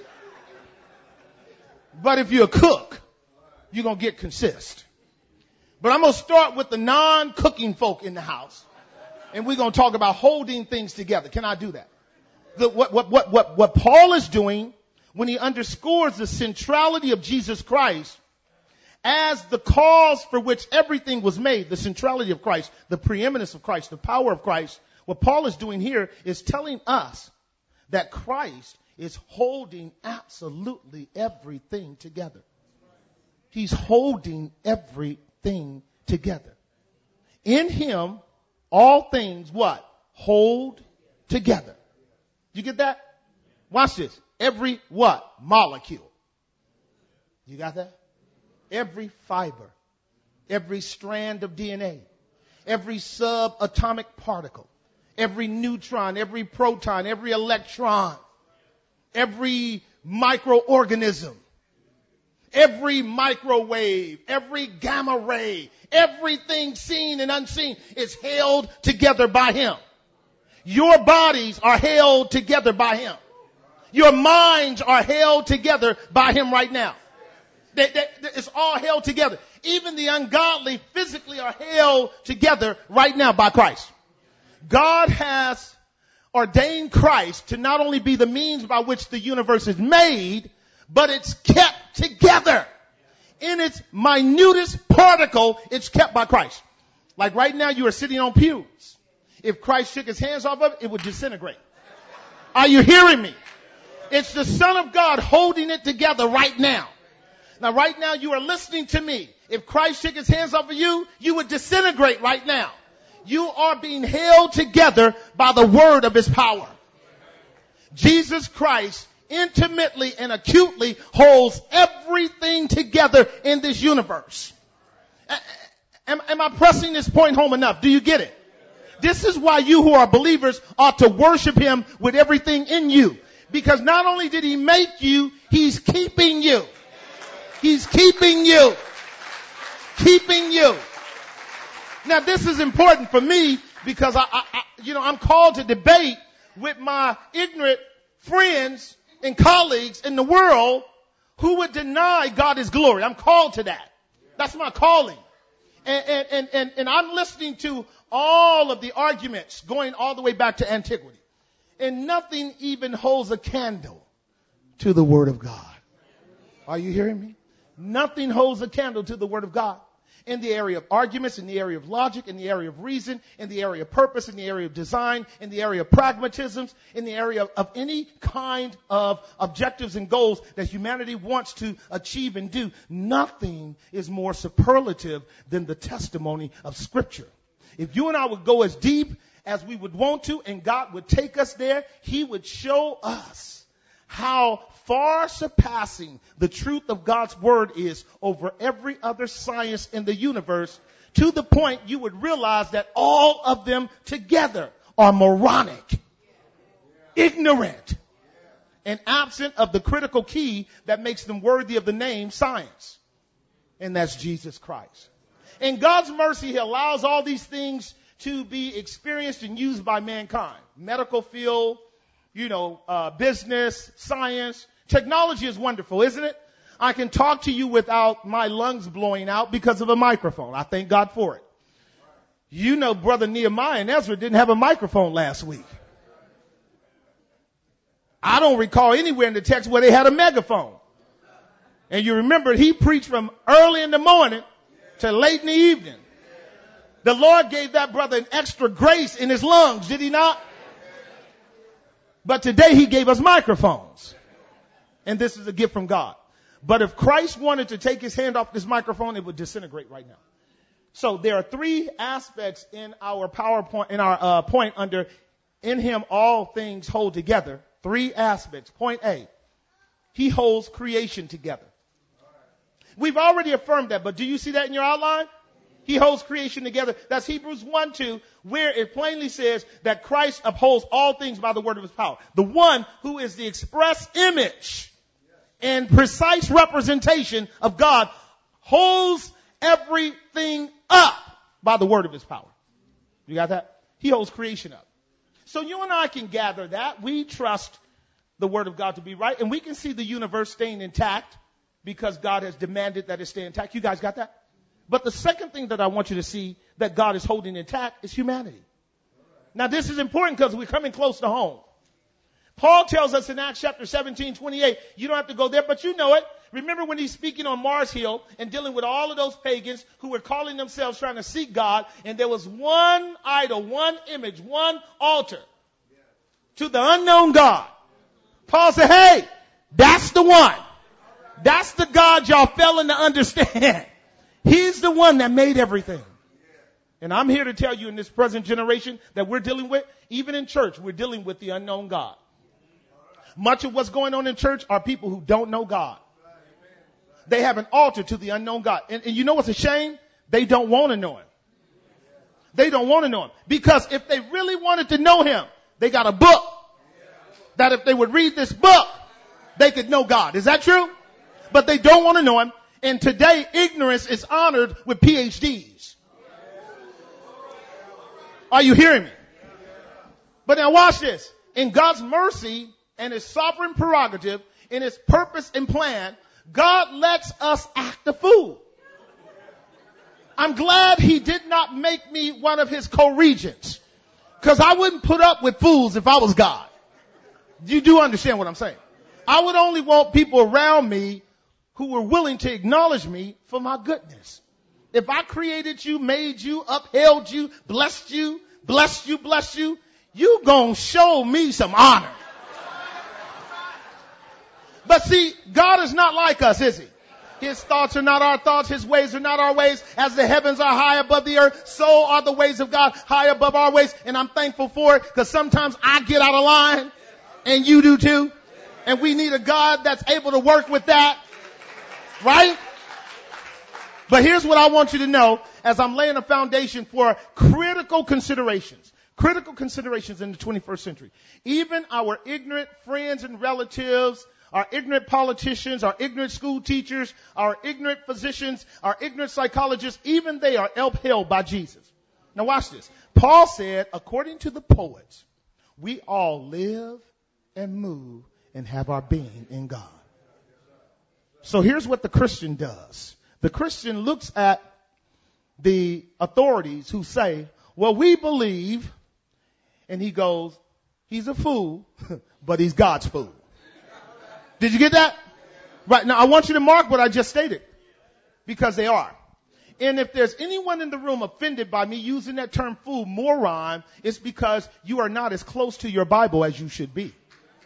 But if you're a cook, you're going to get consist. But I'm going to start with the non-cooking folk in the house. And we're going to talk about holding things together. Can I do that? What Paul is doing when he underscores the centrality of Jesus Christ as the cause for which everything was made, the centrality of Christ, the preeminence of Christ, the power of Christ, what Paul is doing here is telling us that Christ is holding absolutely everything together. He's holding everything together. In him, all things what? Hold together. You get that? Watch this. Every what? Molecule. You got that? Every fiber, every strand of DNA, every subatomic particle, every neutron, every proton, every electron, every microorganism, every microwave, every gamma ray, everything seen and unseen is held together by him. Your bodies are held together by him. Your minds are held together by him right now. It's all held together. Even the ungodly physically are held together right now by Christ. God has ordained Christ to not only be the means by which the universe is made, but it's kept together. In its minutest particle, it's kept by Christ. Like right now, you are sitting on pews. If Christ shook his hands off of it, it would disintegrate. Are you hearing me? It's the Son of God holding it together right now. Now, right now, you are listening to me. If Christ took his hands off of you, you would disintegrate right now. You are being held together by the word of his power. Jesus Christ intimately and acutely holds everything together in this universe. Am I pressing this point home enough? Do you get it? This is why you who are believers ought to worship him with everything in you. Because not only did he make you, he's keeping you. He's keeping you. Keeping you. Now this is important for me because I'm called to debate with my ignorant friends and colleagues in the world who would deny God his glory. I'm called to that. That's my calling. And I'm listening to all of the arguments going all the way back to antiquity. And nothing even holds a candle to the word of God. Are you hearing me? Nothing holds a candle to the word of God. In the area of arguments, in the area of logic, in the area of reason, in the area of purpose, in the area of design, in the area of pragmatisms, in the area of any kind of objectives and goals that humanity wants to achieve and do, nothing is more superlative than the testimony of Scripture. If you and I would go as deep as we would want to and God would take us there, he would show us how far surpassing the truth of God's word is over every other science in the universe, to the point you would realize that all of them together are moronic, ignorant, and absent of the critical key that makes them worthy of the name science. And that's Jesus Christ. In God's mercy, he allows all these things to be experienced and used by mankind. Medical field, business, science. Technology is wonderful, isn't it? I can talk to you without my lungs blowing out because of a microphone. I thank God for it. You know, Brother Nehemiah and Ezra didn't have a microphone last week. I don't recall anywhere in the text where they had a megaphone. And you remember he preached from early in the morning to late in the evening. The Lord gave that brother an extra grace in his lungs, did he not? But today he gave us microphones. And this is a gift from God. But if Christ wanted to take his hand off this microphone, it would disintegrate right now. So there are three aspects in our PowerPoint, in our point under in him all things hold together. Three aspects. Point A, he holds creation together. We've already affirmed that, but do you see that in your outline? He holds creation together. That's Hebrews 1:2, where it plainly says that Christ upholds all things by the word of his power. The one who is the express image and precise representation of God holds everything up by the word of his power. You got that? He holds creation up. So you and I can gather that. We trust the word of God to be right, and we can see the universe staying intact because God has demanded that it stay intact. You guys got that? But the second thing that I want you to see that God is holding intact is humanity. Now this is important because we're coming close to home. Paul tells us in Acts chapter 17:28, you don't have to go there, but you know it. Remember when he's speaking on Mars Hill and dealing with all of those pagans who were calling themselves trying to seek God, and there was one idol, one image, one altar to the unknown God. Paul said, hey, that's the one. That's the God y'all failing to understand. He's the one that made everything. And I'm here to tell you in this present generation that we're dealing with, even in church, we're dealing with the unknown God. Much of what's going on in church are people who don't know God. They have an altar to the unknown God. And you know what's a shame? They don't want to know him. They don't want to know him. Because if they really wanted to know him, they got a book that if they would read this book, they could know God. Is that true? But they don't want to know him. And today, ignorance is honored with PhDs. Are you hearing me? But now watch this. In God's mercy and his sovereign prerogative, in his purpose and plan, God lets us act the fool. I'm glad he did not make me one of his co-regents, because I wouldn't put up with fools if I was God. You do understand what I'm saying? I would only want people around me who were willing to acknowledge me for my goodness. If I created you, made you, upheld you, blessed you, you gonna show me some honor. But see, God is not like us, is he? His thoughts are not our thoughts. His ways are not our ways. As the heavens are high above the earth, so are the ways of God high above our ways. And I'm thankful for it because sometimes I get out of line and you do too. And we need a God that's able to work with that. Right? But here's what I want you to know as I'm laying a foundation for critical considerations. Critical considerations in the 21st century. Even our ignorant friends and relatives, our ignorant politicians, our ignorant school teachers, our ignorant physicians, our ignorant psychologists, even they are upheld by Jesus. Now watch this. Paul said, according to the poets, we all live and move and have our being in God. So here's what the Christian does. The Christian looks at the authorities who say, well, we believe, and he goes, he's a fool, but he's God's fool. Did you get that? Right. Now I want you to mark what I just stated because they are. And if there's anyone in the room offended by me using that term fool, moron, it's because you are not as close to your Bible as you should be.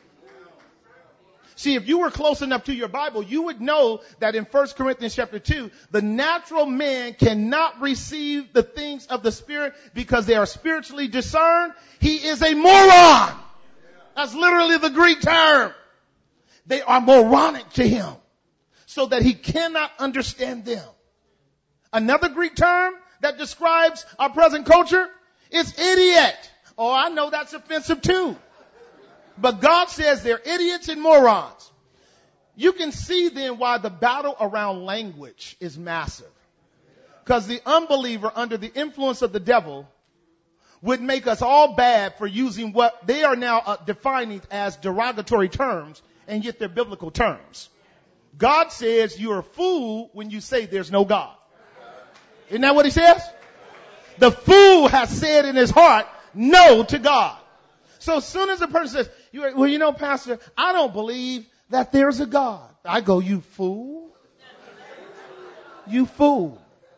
See, if you were close enough to your Bible, you would know that in 1 Corinthians chapter 2, the natural man cannot receive the things of the Spirit because they are spiritually discerned. He is a moron. That's literally the Greek term. They are moronic to him so that he cannot understand them. Another Greek term that describes our present culture is idiot. Oh, I know that's offensive too. But God says they're idiots and morons. You can see then why the battle around language is massive. Because the unbeliever under the influence of the devil would make us all bad for using what they are now defining as derogatory terms, and yet they're biblical terms. God says you're a fool when you say there's no God. Isn't that what he says? The fool has said in his heart no to God. So as soon as a person says, well, you know, Pastor, I don't believe that there's a God. I go, you fool. You fool.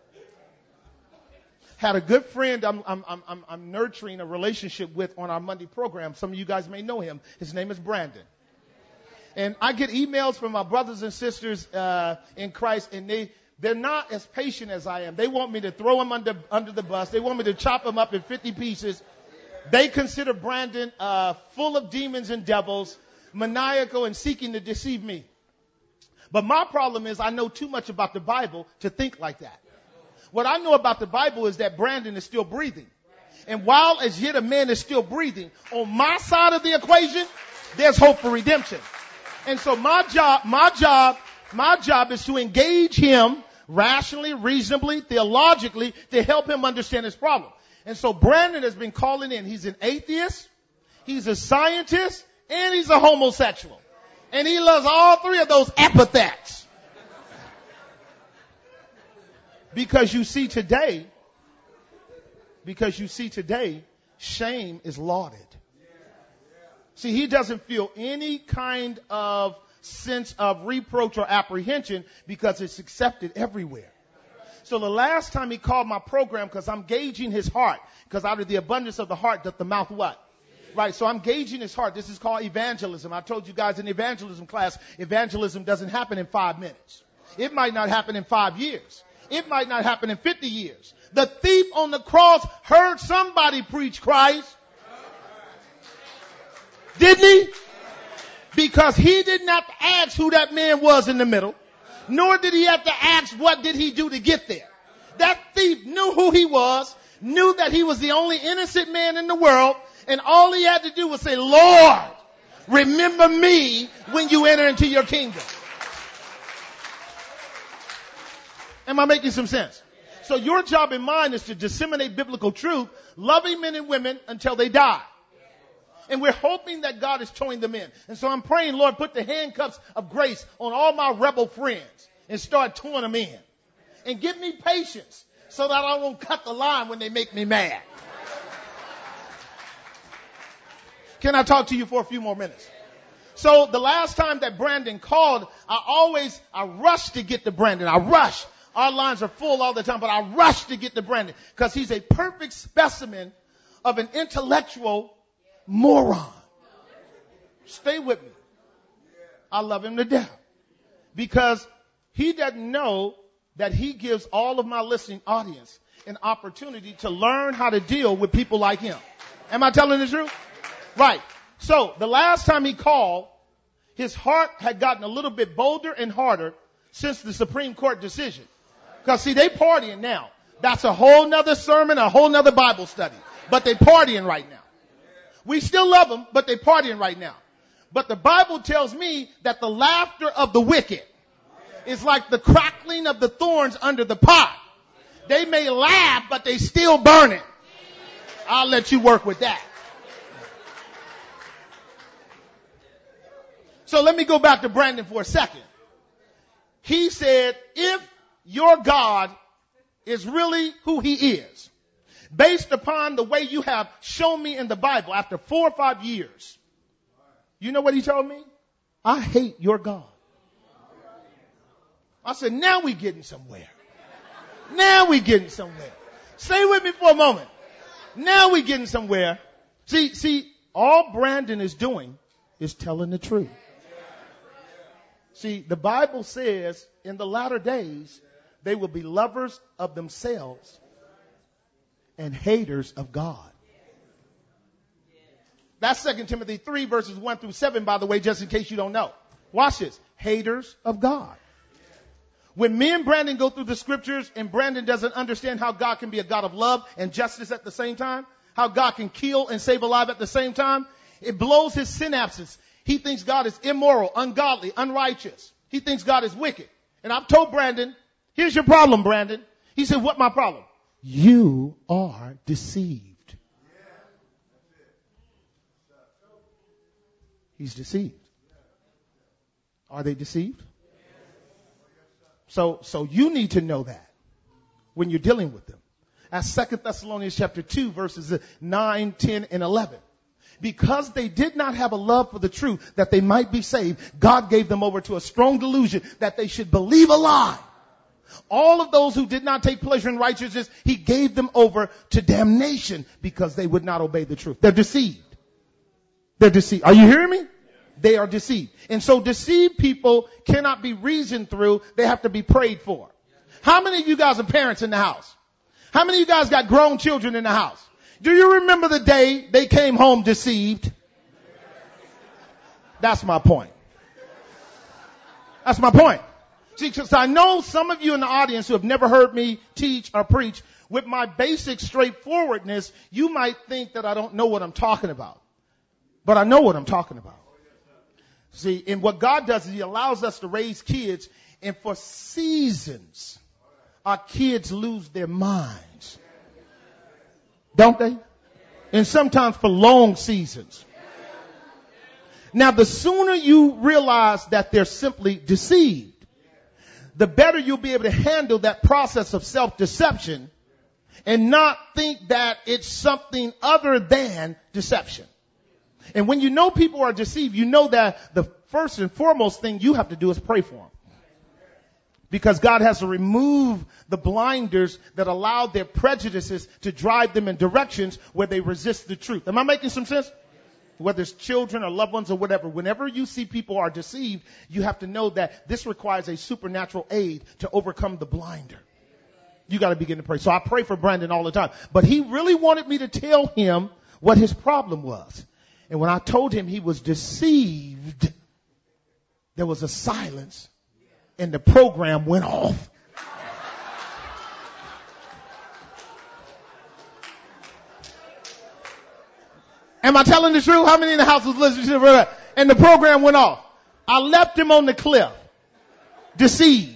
Had a good friend I'm nurturing a relationship with on our Monday program. Some of you guys may know him. His name is Brandon. And I get emails from my brothers and sisters in Christ, and they're not as patient as I am. They want me to throw him under the bus. They want me to chop him up in 50 pieces. They consider Brandon full of demons and devils, maniacal and seeking to deceive me. But my problem is I know too much about the Bible to think like that. What I know about the Bible is that Brandon is still breathing. And while as yet a man is still breathing, on my side of the equation, there's hope for redemption. And so my job is to engage him rationally, reasonably, theologically to help him understand his problem. And so Brandon has been calling in. He's an atheist, he's a scientist, and he's a homosexual. And he loves all three of those epithets. Because you see today, shame is lauded. See, he doesn't feel any kind of sense of reproach or apprehension because it's accepted everywhere. So the last time he called my program, because I'm gauging his heart, because out of the abundance of the heart doth the mouth what? Right, so I'm gauging his heart. This is called evangelism. I told you guys in the evangelism class, evangelism doesn't happen in 5 minutes. It might not happen in 5 years. It might not happen in 50 years. The thief on the cross heard somebody preach Christ. Didn't he? Because he didn't have to ask who that man was in the middle. Nor did he have to ask what did he do to get there. That thief knew who he was, knew that he was the only innocent man in the world, and all he had to do was say, Lord, remember me when you enter into your kingdom. Am I making some sense? So your job and mine is to disseminate biblical truth, loving men and women until they die. And we're hoping that God is towing them in. And so I'm praying, Lord, put the handcuffs of grace on all my rebel friends and start towing them in. And give me patience so that I won't cut the line when they make me mad. Can I talk to you for a few more minutes? So the last time that Brandon called, I rushed to get to Brandon. I rush. Our lines are full all the time, but I rush to get to Brandon because he's a perfect specimen of an intellectual moron. Stay with me. I love him to death because He doesn't know that he gives all of my listening audience an opportunity to learn how to deal with people like him. Am I telling the truth? Right. So the last time he called, his heart had gotten a little bit bolder and harder since the Supreme Court decision. Because see, they partying now. That's a whole nother sermon, a whole nother Bible study. But they partying right now. We still love them, but they partying right now. But the Bible tells me that the laughter of the wicked is like the crackling of the thorns under the pot. They may laugh, but they still burning. I'll let you work with that. So let me go back to Brandon for a second. He said, if your God is really who he is, based upon the way you have shown me in the Bible after 4 or 5 years, you know what he told me? I hate your God. I said, now we getting somewhere. Now we getting somewhere. Stay with me for a moment. Now we getting somewhere. See, all Brandon is doing is telling the truth. See, the Bible says in the latter days, they will be lovers of themselves and haters of God. That's 2 Timothy 3 verses 1 through 7, by the way, just in case you don't know. Watch this. Haters of God. When me and Brandon go through the scriptures and Brandon doesn't understand how God can be a God of love and justice at the same time, how God can kill and save alive at the same time, it blows his synapses. He thinks God is immoral, ungodly, unrighteous. He thinks God is wicked. And I've told Brandon, here's your problem, Brandon. He said, what my problem? You are deceived. He's deceived. Are they deceived? So you need to know that when you're dealing with them. That's 2 Thessalonians chapter 2 verses 9, 10, and 11. Because they did not have a love for the truth that they might be saved, God gave them over to a strong delusion that they should believe a lie. All of those who did not take pleasure in righteousness, he gave them over to damnation because they would not obey the truth. They're deceived. They're deceived. Are you hearing me? They are deceived. And so deceived people cannot be reasoned through. They have to be prayed for. How many of you guys are parents in the house? How many of you guys got grown children in the house? Do you remember the day they came home deceived? That's my point. That's my point. See, because I know some of you in the audience who have never heard me teach or preach, with my basic straightforwardness, you might think that I don't know what I'm talking about. But I know what I'm talking about. See, and what God does is he allows us to raise kids, and for seasons, our kids lose their minds. Don't they? And sometimes for long seasons. Now, the sooner you realize that they're simply deceived, the better you'll be able to handle that process of self-deception and not think that it's something other than deception. And when you know people are deceived, you know that the first and foremost thing you have to do is pray for them. Because God has to remove the blinders that allow their prejudices to drive them in directions where they resist the truth. Am I making some sense? Whether it's children or loved ones or whatever, whenever you see people are deceived, you have to know that this requires a supernatural aid to overcome the blinder. You got to begin to pray. So I pray for Brandon all the time. But he really wanted me to tell him what his problem was. And when I told him he was deceived, there was a silence and the program went off. Am I telling the truth? How many in the house was listening to that? And the program went off. I left him on the cliff, deceived.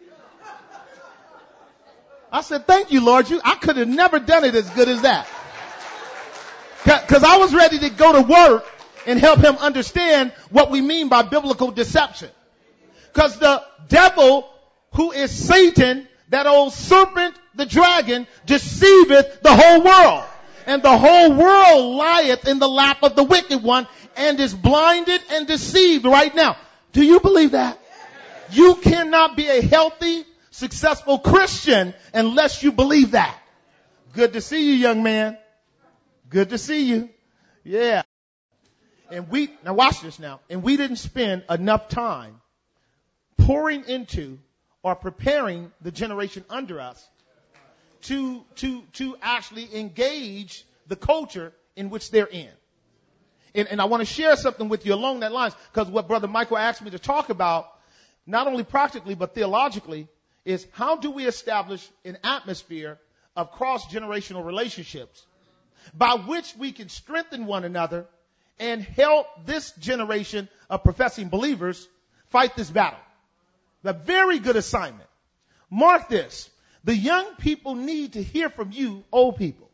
I said, thank you, Lord. I could have never done it as good as that. Because I was ready to go to work and help him understand what we mean by biblical deception. Because the devil, who is Satan, that old serpent, the dragon, deceiveth the whole world. And the whole world lieth in the lap of the wicked one and is blinded and deceived right now. Do you believe that? You cannot be a healthy, successful Christian unless you believe that. Good to see you, young man. Good to see you. Yeah. And now watch this now. And we didn't spend enough time pouring into are preparing the generation under us to actually engage the culture in which they're in. And I want to share something with you along that lines, because what Brother Michael asked me to talk about, not only practically but theologically, is how do we establish an atmosphere of cross-generational relationships by which we can strengthen one another and help this generation of professing believers fight this battle. A very good assignment. Mark this. The young people need to hear from you, old people.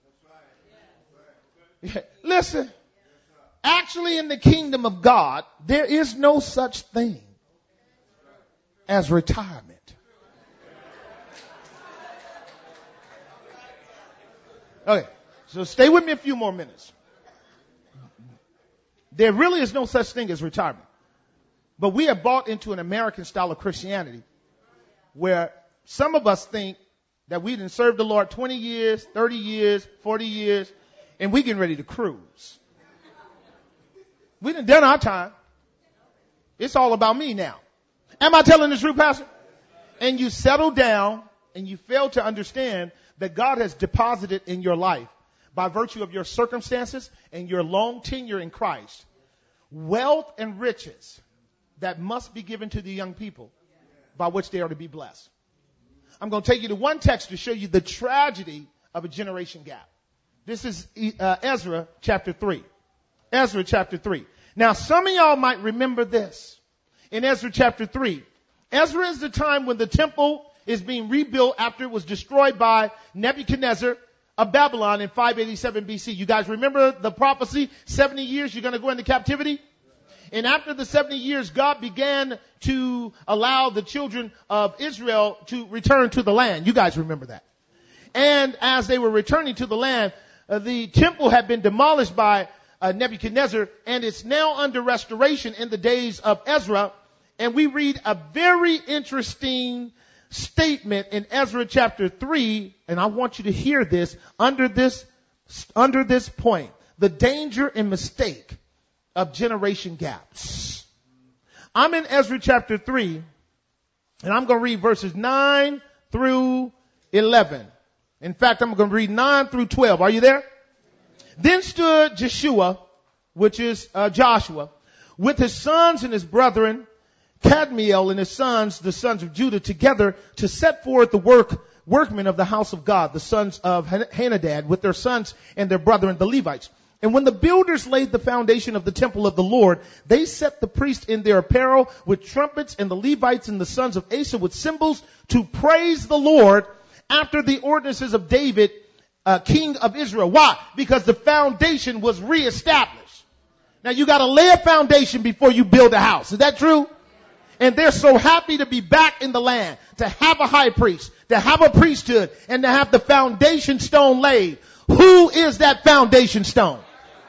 Listen, actually in the kingdom of God, there is no such thing as retirement. Okay, so stay with me a few more minutes. There really is no such thing as retirement. But we have bought into an American style of Christianity where some of us think that we didn't serve the Lord 20 years, 30 years, 40 years, and we getting ready to cruise. We done our time. It's all about me now. Am I telling the truth, Pastor? And you settle down and you fail to understand that God has deposited in your life, by virtue of your circumstances and your long tenure in Christ, wealth and riches that must be given to the young people by which they are to be blessed. I'm going to take you to one text to show you the tragedy of a generation gap. This is Ezra chapter 3. Ezra chapter 3. Now, some of y'all might remember this. In Ezra chapter 3, Ezra is the time when the temple is being rebuilt after it was destroyed by Nebuchadnezzar of Babylon in 587 BC. You guys remember the prophecy? 70 years you're going to go into captivity? And after the 70 years, God began to allow the children of Israel to return to the land. You guys remember that. And as they were returning to the land, the temple had been demolished by Nebuchadnezzar, and it's now under restoration in the days of Ezra. And we read a very interesting statement in Ezra chapter 3, and I want you to hear this under this point: the danger and mistake of generation gaps. I'm in Ezra chapter 3, and I'm going to read verses 9 through 11. In fact, I'm going to read 9 through 12. Are you there? Then stood Joshua, which is Joshua, with his sons and his brethren, Kadmiel and his sons, the sons of Judah, together to set forth the workmen of the house of God, the sons of Hanadad, with their sons and their brethren, the Levites. And when the builders laid the foundation of the temple of the Lord, they set the priests in their apparel with trumpets, and the Levites and the sons of Asa with cymbals, to praise the Lord after the ordinances of David, king of Israel. Why? Because the foundation was reestablished. Now you got to lay a foundation before you build a house. Is that true? And they're so happy to be back in the land, to have a high priest, to have a priesthood, and to have the foundation stone laid. Who is that foundation stone?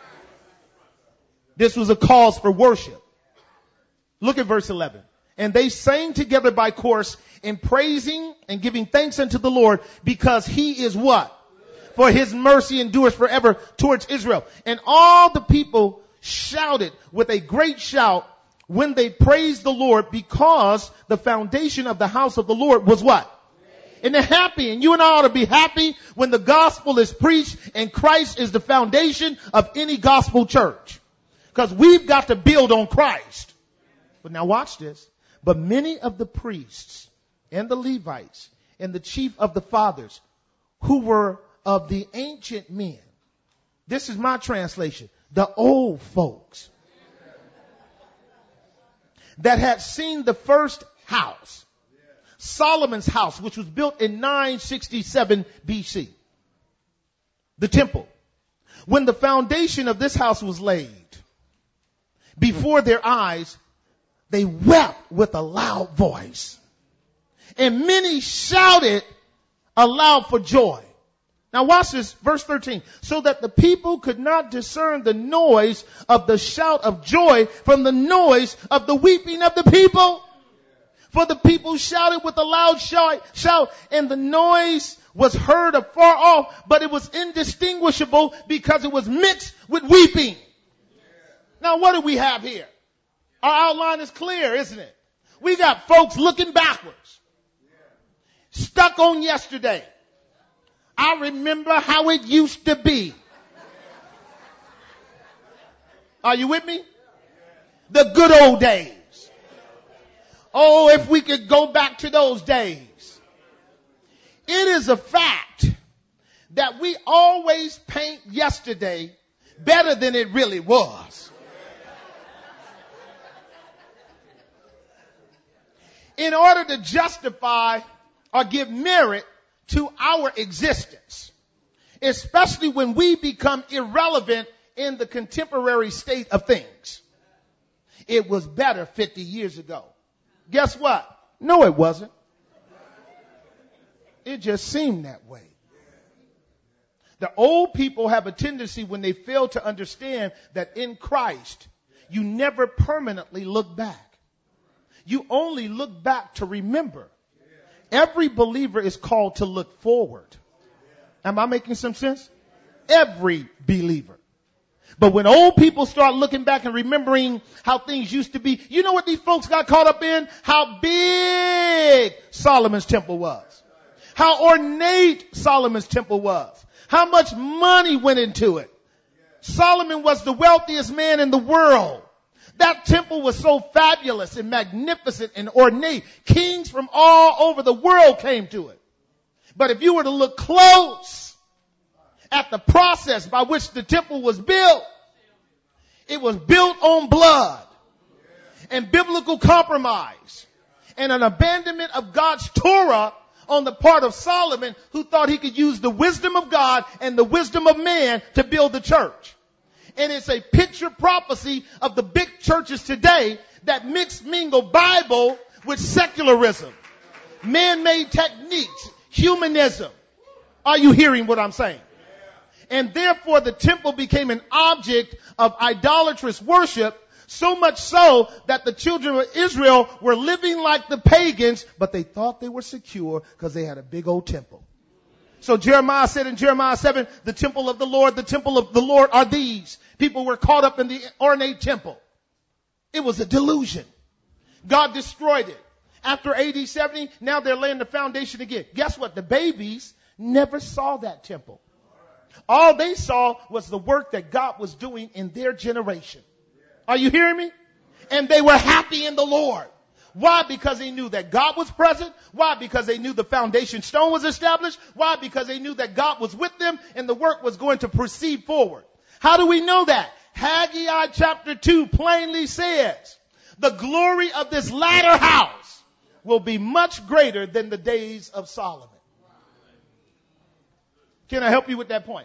This was a cause for worship. Look at verse 11. And they sang together by course in praising and giving thanks unto the Lord, because he is what? For his mercy endures forever towards Israel. And all the people shouted with a great shout when they praised the Lord, because the foundation of the house of the Lord was what? And they're happy. And you and I ought to be happy when the gospel is preached and Christ is the foundation of any gospel church. Because we've got to build on Christ. But now watch this. But many of the priests and the Levites and the chief of the fathers, who were of the ancient men, this is my translation, the old folks, that had seen the first house, Solomon's house, which was built in 967 BC, the temple. When the foundation of this house was laid before their eyes, they wept with a loud voice, and many shouted aloud for joy. Now watch this, verse 13. So that the people could not discern the noise of the shout of joy from the noise of the weeping of the people. For the people shouted with a loud shout, and the noise was heard afar off, but it was indistinguishable because it was mixed with weeping. Now what do we have here? Our outline is clear, isn't it? We got folks looking backwards. stuck on yesterday. I remember how it used to be. Are you with me? The good old days. Oh, if we could go back to those days. It is a fact that we always paint yesterday better than it really was. In order to justify or give merit to our existence, especially when we become irrelevant in the contemporary state of things. It was better 50 years ago. Guess what? No, it wasn't. It just seemed that way. The old people have a tendency when they fail to understand that in Christ, you never permanently look back. You only look back to remember. Every believer is called to look forward. Am I making some sense? Every believer. But when old people start looking back and remembering how things used to be, you know what these folks got caught up in? How big Solomon's temple was. How ornate Solomon's temple was. How much money went into it. Solomon was the wealthiest man in the world. That temple was so fabulous and magnificent and ornate. Kings from all over the world came to it. But if you were to look close at the process by which the temple was built, it was built on blood and biblical compromise and an abandonment of God's Torah on the part of Solomon, who thought he could use the wisdom of God and the wisdom of man to build the church. And it's a picture prophecy of the big churches today that mingle Bible with secularism, man-made techniques, humanism. Are you hearing what I'm saying? And therefore the temple became an object of idolatrous worship, so much so that the children of Israel were living like the pagans, but they thought they were secure because they had a big old temple. So Jeremiah said in Jeremiah 7, the temple of the Lord are these. People were caught up in the ornate temple. It was a delusion. God destroyed it. After AD 70, now they're laying the foundation again. Guess what? The babies never saw that temple. All they saw was the work that God was doing in their generation. Are you hearing me? And they were happy in the Lord. Why? Because they knew that God was present. Why? Because they knew the foundation stone was established. Why? Because they knew that God was with them and the work was going to proceed forward. How do we know that? Haggai chapter 2 plainly says, the glory of this latter house will be much greater than the days of Solomon. Can I help you with that point?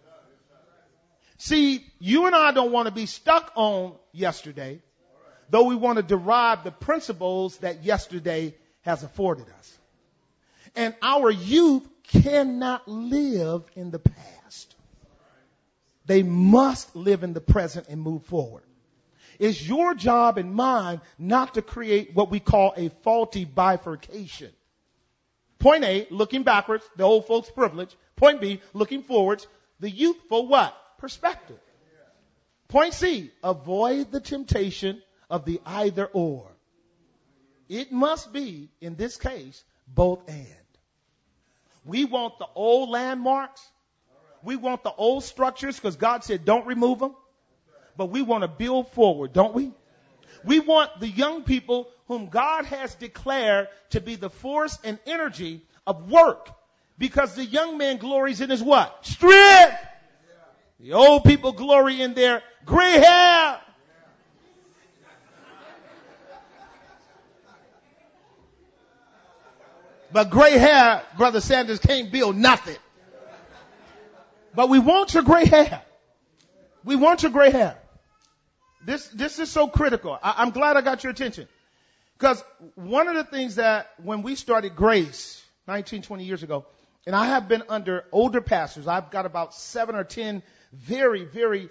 See, you and I don't want to be stuck on yesterday, though we want to derive the principles that yesterday has afforded us. And our youth cannot live in the past. They must live in the present and move forward. It's your job and mine not to create what we call a faulty bifurcation. Point A, looking backwards, the old folks' privilege. Point B, looking forwards, the youthful what? Perspective. Point C, avoid the temptation of the either or. It must be, in this case, both and. We want the old landmarks. We want the old structures because God said don't remove them. But we want to build forward, don't we? We want the young people whom God has declared to be the force and energy of work. Because the young man glories in his what? Strength. The old people glory in their gray hair. But gray hair, Brother Sanders, can't build nothing. But we want your gray hair. We want your gray hair. This is so critical. I'm glad I got your attention. Because one of the things that when we started Grace 19, 20 years ago, and I have been under older pastors, I've got about 7 or 10 very, very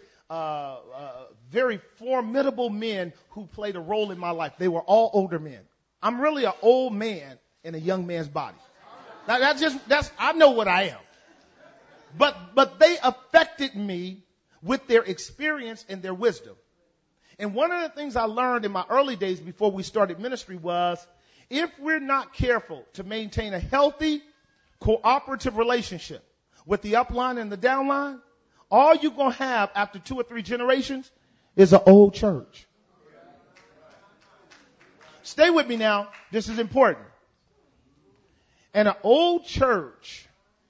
formidable men who played a role in my life. They were all older men. I'm really an old man in a young man's body. Now I know what I am. But they affected me with their experience and their wisdom. And one of the things I learned in my early days before we started ministry was If we're not careful to maintain a healthy, cooperative relationship with the upline and the downline, all you're going to have after 2 or 3 generations is an old church. Stay with me now. This is important. And an old church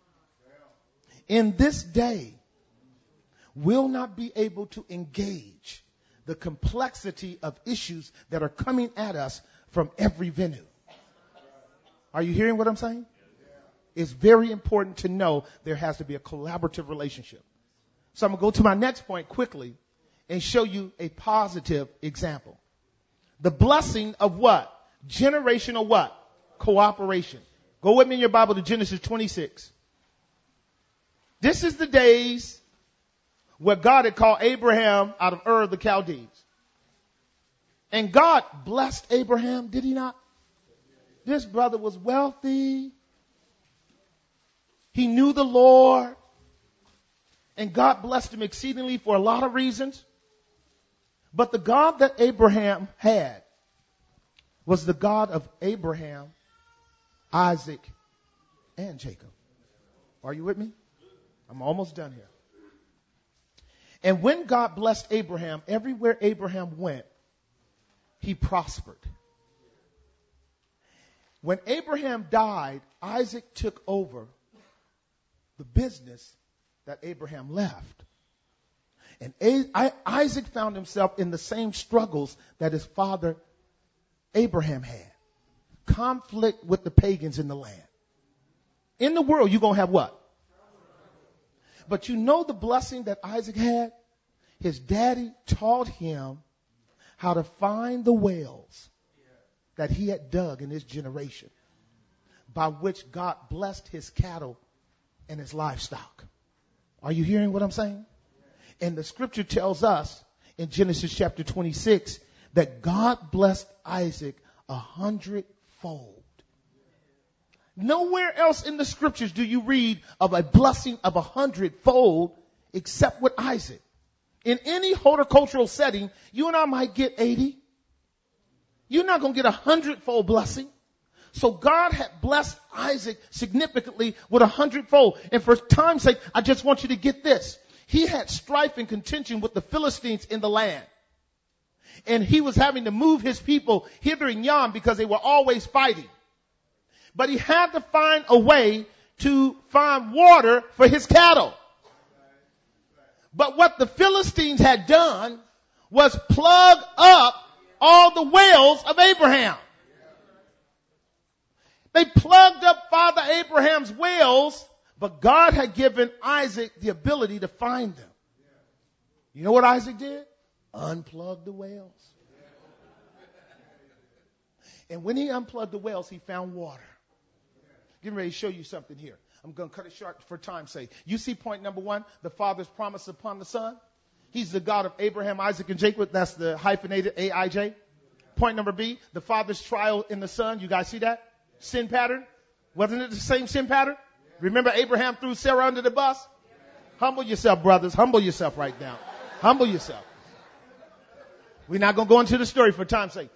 in this day will not be able to engage the complexity of issues that are coming at us from every venue. Are you hearing what I'm saying? It's very important to know there has to be a collaborative relationship. So I'm going to go to my next point quickly and show you a positive example. The blessing of what? Generational what? Cooperation. Go with me in your Bible to Genesis 26. This is the days where God had called Abraham out of Ur of the Chaldees. And God blessed Abraham, did he not? This brother was wealthy. He knew the Lord. And God blessed him exceedingly for a lot of reasons. But the God that Abraham had was the God of Abraham, Isaac, and Jacob. Are you with me? I'm almost done here. And when God blessed Abraham, everywhere Abraham went, he prospered. When Abraham died, Isaac took over the business that Abraham left. And Isaac found himself in the same struggles that his father Abraham had. Conflict with the pagans in the land. In the world, you're going to have what? But you know the blessing that Isaac had? His daddy taught him how to find the wells that he had dug in his generation, by which God blessed his cattle and his livestock. Are you hearing what I'm saying? And the scripture tells us in Genesis chapter 26 that God blessed Isaac 100-fold. Nowhere else in the scriptures do you read of a blessing of 100-fold except with Isaac. In any horticultural setting, you and I might get 80. You're not going to get 100-fold blessing. So God had blessed Isaac significantly with 100-fold. And for time's sake, I just want you to get this. He had strife and contention with the Philistines in the land. And he was having to move his people hither and yon because they were always fighting. But he had to find a way to find water for his cattle. But what the Philistines had done was plug up all the wells of Abraham. They plugged up Father Abraham's wells, but God had given Isaac the ability to find them. You know what Isaac did? Unplugged the wells. And when he unplugged the wells, he found water. Getting ready to show you something here. I'm going to cut it short for time's sake. You see point number 1, the Father's promise upon the Son. He's the God of Abraham, Isaac, and Jacob. That's the hyphenated AIJ. Point number B, the Father's trial in the Son. You guys see that? Sin pattern. Wasn't it the same sin pattern? Remember Abraham threw Sarah under the bus? Humble yourself, brothers. Humble yourself right now. Humble yourself. We're not going to go into the story for time's sake.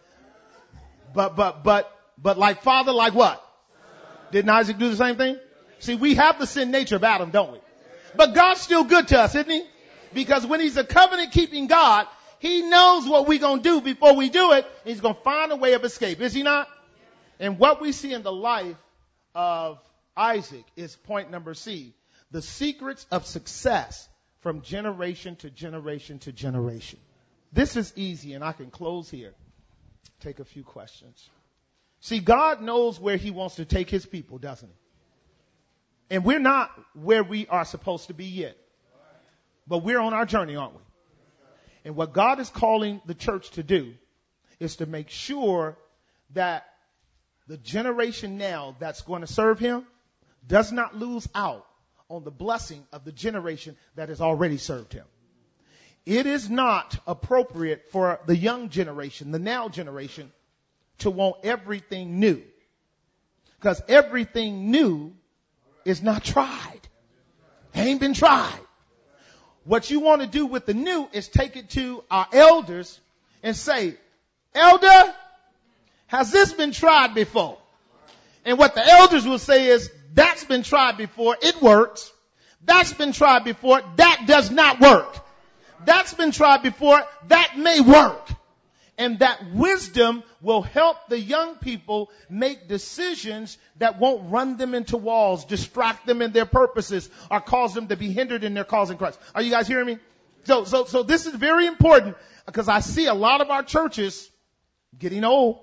But like father, like what? Didn't Isaac do the same thing? See, we have the sin nature of Adam, don't we? But God's still good to us, isn't he? Because when he's a covenant keeping God, he knows what we're going to do before we do it. And he's going to find a way of escape. Is he not? And what we see in the life of Isaac is point number C. The secrets of success from generation to generation to generation. This is easy, and I can close here. Take a few questions. See, God knows where he wants to take his people, doesn't he? And we're not where we are supposed to be yet. But we're on our journey, aren't we? And what God is calling the church to do is to make sure that the generation now that's going to serve him does not lose out on the blessing of the generation that has already served him. It is not appropriate for the young generation, the now generation, to want everything new. Because everything new is not tried. Ain't been tried. What you want to do with the new is take it to our elders and say, Elder, Has this been tried before? And what the elders will say is, that's been tried before. It works. That's been tried before. That does not work. That's been tried before. That may work. And that wisdom will help the young people make decisions that won't run them into walls, distract them in their purposes, or cause them to be hindered in their cause in Christ. Are you guys hearing me? So this is very important because I see a lot of our churches getting old.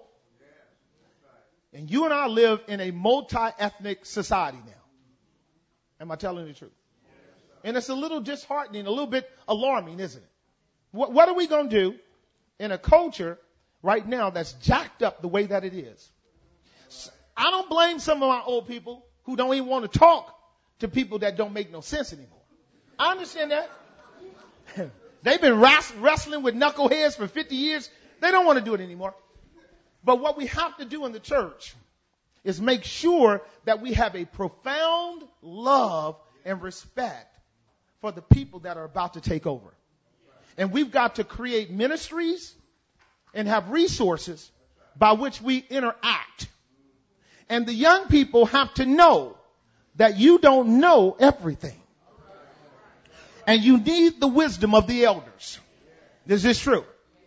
And you and I live in a multi-ethnic society now. Am I telling the truth? And it's a little disheartening, a little bit alarming, isn't it? What are we going to do in a culture right now that's jacked up the way that it is? I don't blame some of my old people who don't even want to talk to people that don't make no sense anymore. I understand that. They've been wrestling with knuckleheads for 50 years. They don't want to do it anymore. But what we have to do in the church is make sure that we have a profound love and respect for the people that are about to take over. And we've got to create ministries and have resources by which we interact. And the young people have to know that you don't know everything. And you need the wisdom of the elders. This is true.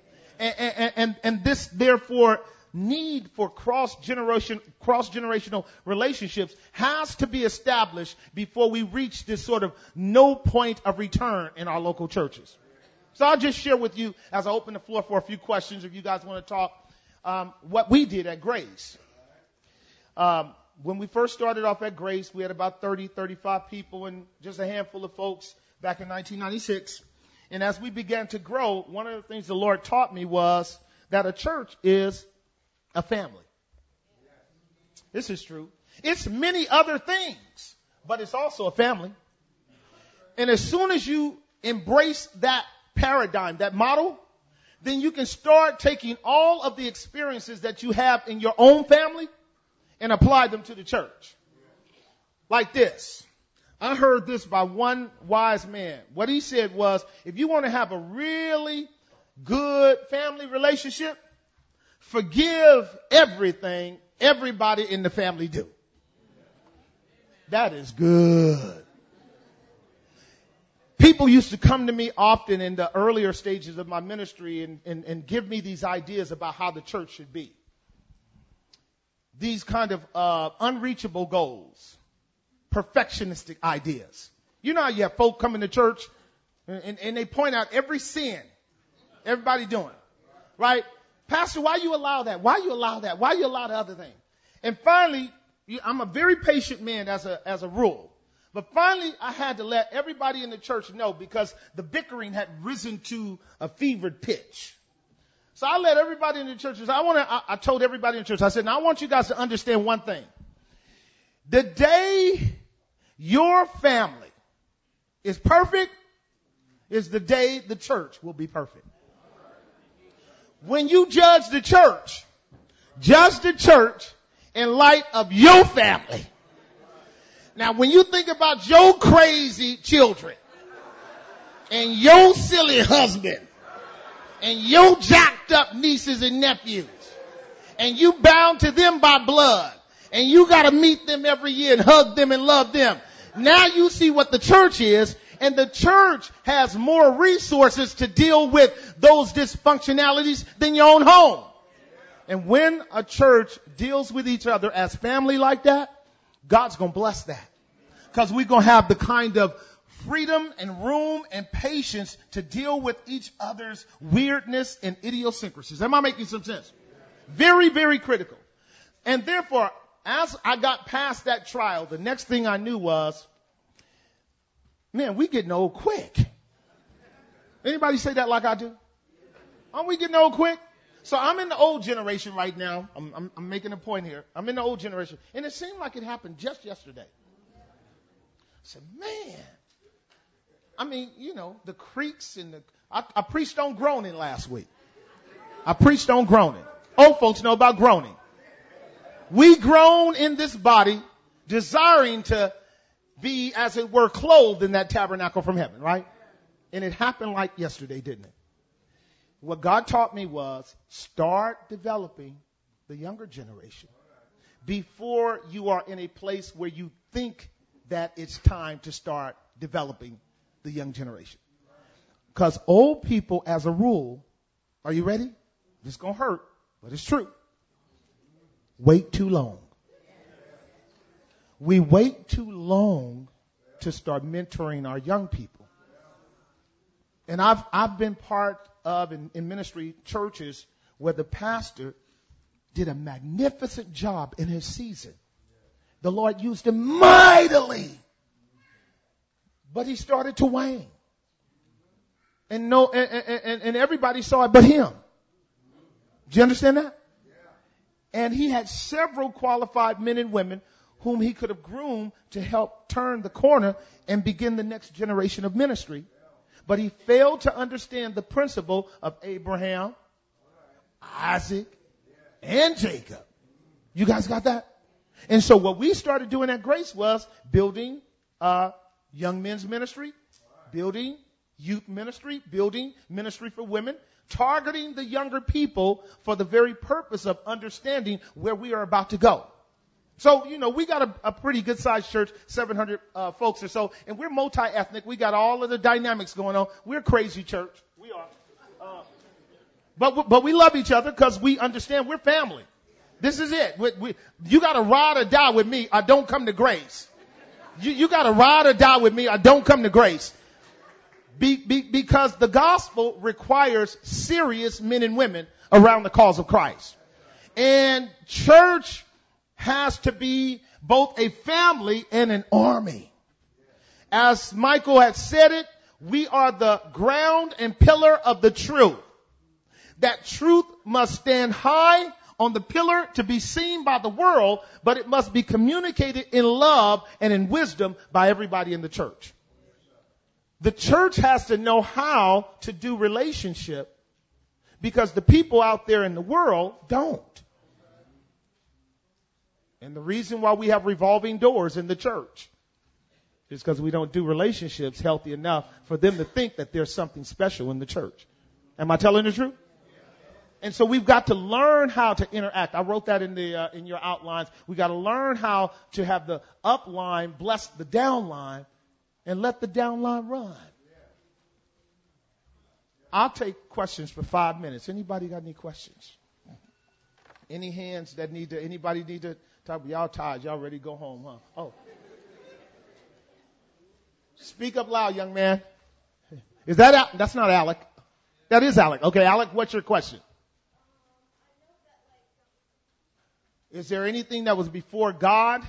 And this, therefore, need for cross-generational relationships has to be established before we reach this sort of no point of return in our local churches. So I'll just share with you as I open the floor for a few questions if you guys want to talk, what we did at Grace. When we first started off at Grace, we had about 30, 35 people and just a handful of folks back in 1996. And as we began to grow, one of the things the Lord taught me was that a church is a family. This is true. It's many other things, but it's also a family. And as soon as you embrace that paradigm, that model, then you can start taking all of the experiences that you have in your own family and apply them to the church. Like this. I heard this by one wise man. What he said was, if you want to have a really good family relationship, forgive everything everybody in the family do. That is good. People used to come to me often in the earlier stages of my ministry and give me these ideas about how the church should be. These kind of unreachable goals, perfectionistic ideas. You know how you have folk coming to church and they point out every sin everybody doing, right? Pastor, why you allow that? Why you allow that? Why you allow the other thing? And finally, I'm a very patient man as a rule. But finally, I had to let everybody in the church know because the bickering had risen to a fevered pitch. So I let everybody in the church, I told everybody in the church, I said, now I want you guys to understand one thing. The day your family is perfect is the day the church will be perfect. When you judge the church in light of your family. Now, when you think about your crazy children and your silly husband and your jacked up nieces and nephews and you bound to them by blood and you got to meet them every year and hug them and love them. Now you see what the church is, and the church has more resources to deal with those dysfunctionalities than your own home. And when a church deals with each other as family like that, God's going to bless that. Because we're going to have the kind of freedom and room and patience to deal with each other's weirdness and idiosyncrasies. Am I making some sense? Very, very critical. And therefore, as I got past that trial, the next thing I knew was, man, we getting old quick. Anybody say that like I do? Aren't we getting old quick? So I'm in the old generation right now. I'm making a point here. I'm in the old generation. And it seemed like it happened just yesterday. I said, man. I mean, you know, the creaks and I preached on groaning last week. I preached on groaning. Old folks know about groaning. We groan in this body, desiring to be, as it were, clothed in that tabernacle from heaven, right? And it happened like yesterday, didn't it? What God taught me was start developing the younger generation before you are in a place where you think that it's time to start developing the young generation. Because old people, as a rule, are you ready? This is going to hurt, but it's true. Wait too long. We wait too long to start mentoring our young people. And I've been part of in ministry churches where the pastor did a magnificent job in his season. The Lord used him mightily. But he started to wane. And everybody saw it but him. Do you understand that? And he had several qualified men and women whom he could have groomed to help turn the corner and begin the next generation of ministry. But he failed to understand the principle of Abraham, Isaac, and Jacob. You guys got that? And so what we started doing at Grace was building young men's ministry, building youth ministry, building ministry for women, targeting the younger people for the very purpose of understanding where we are about to go. So, we got a pretty good sized church, 700 folks or so, and we're multi-ethnic. We got all of the dynamics going on. We're a crazy church. We are. But we love each other because we understand we're family. This is it. You got to ride or die with me or don't come to Grace. You got to ride or die with me or don't come to Grace. Because the gospel requires serious men and women around the cause of Christ. And church has to be both a family and an army. As Michael had said it, we are the ground and pillar of the truth. That truth must stand high on the pillar to be seen by the world, but it must be communicated in love and in wisdom by everybody in the church. The church has to know how to do relationship because the people out there in the world don't. And the reason why we have revolving doors in the church is because we don't do relationships healthy enough for them to think that there's something special in the church. Am I telling the truth? And so we've got to learn how to interact. I wrote that in your outlines. We got to learn how to have the upline bless the downline and let the downline run. I'll take questions for 5 minutes. Anybody got any questions? Any hands that anybody need to talk? Y'all tired. Y'all ready to go home, huh? Oh. Speak up loud, young man. Is that that's not Alec. That is Alec. Okay, Alec, what's your question? Is there anything that was before God?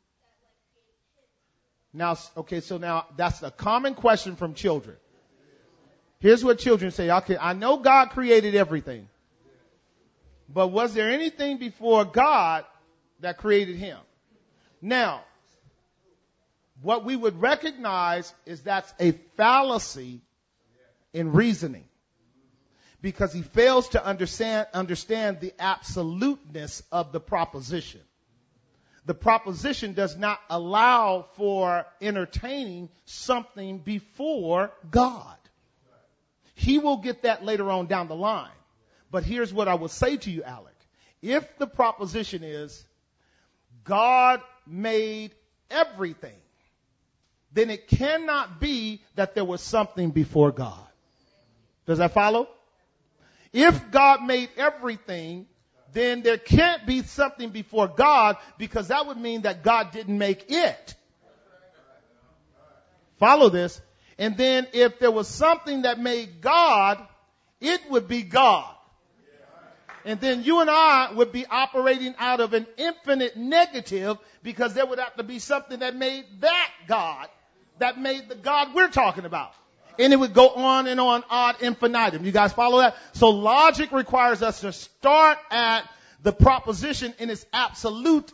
Now, okay, so now that's a common question from children. Here's what children say. Okay, I know God created everything. But was there anything before God that created him? Now, what we would recognize is that's a fallacy in reasoning. Because he fails to understand the absoluteness of the proposition. The proposition does not allow for entertaining something before God. He will get that later on down the line. But here's what I will say to you, Alec. If the proposition is God made everything, then it cannot be that there was something before God. Does that follow? If God made everything, then there can't be something before God because that would mean that God didn't make it. Follow this. And then if there was something that made God, it would be God. And then you and I would be operating out of an infinite negative because there would have to be something that made that God, that made the God we're talking about. And it would go on and on ad infinitum. You guys follow that? So logic requires us to start at the proposition in its absoluteness,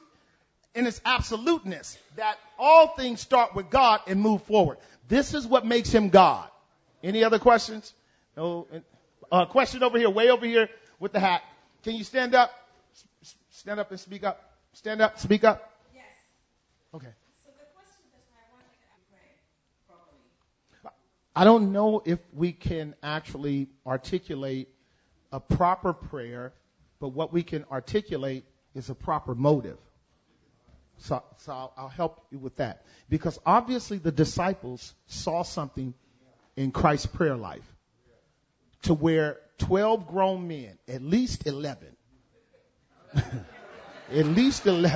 that all things start with God and move forward. This is what makes him God. Any other questions? No. Question over here, way over here with the hat. Can you stand up? Stand up and speak up. Stand up, speak up. Yes. Okay. So the question that I wanted to pray properly. I don't know if we can actually articulate a proper prayer but what we can articulate is a proper motive. So I'll help you with that. Because obviously the disciples saw something in Christ's prayer life to where 12 grown men, at least 11, at least 11,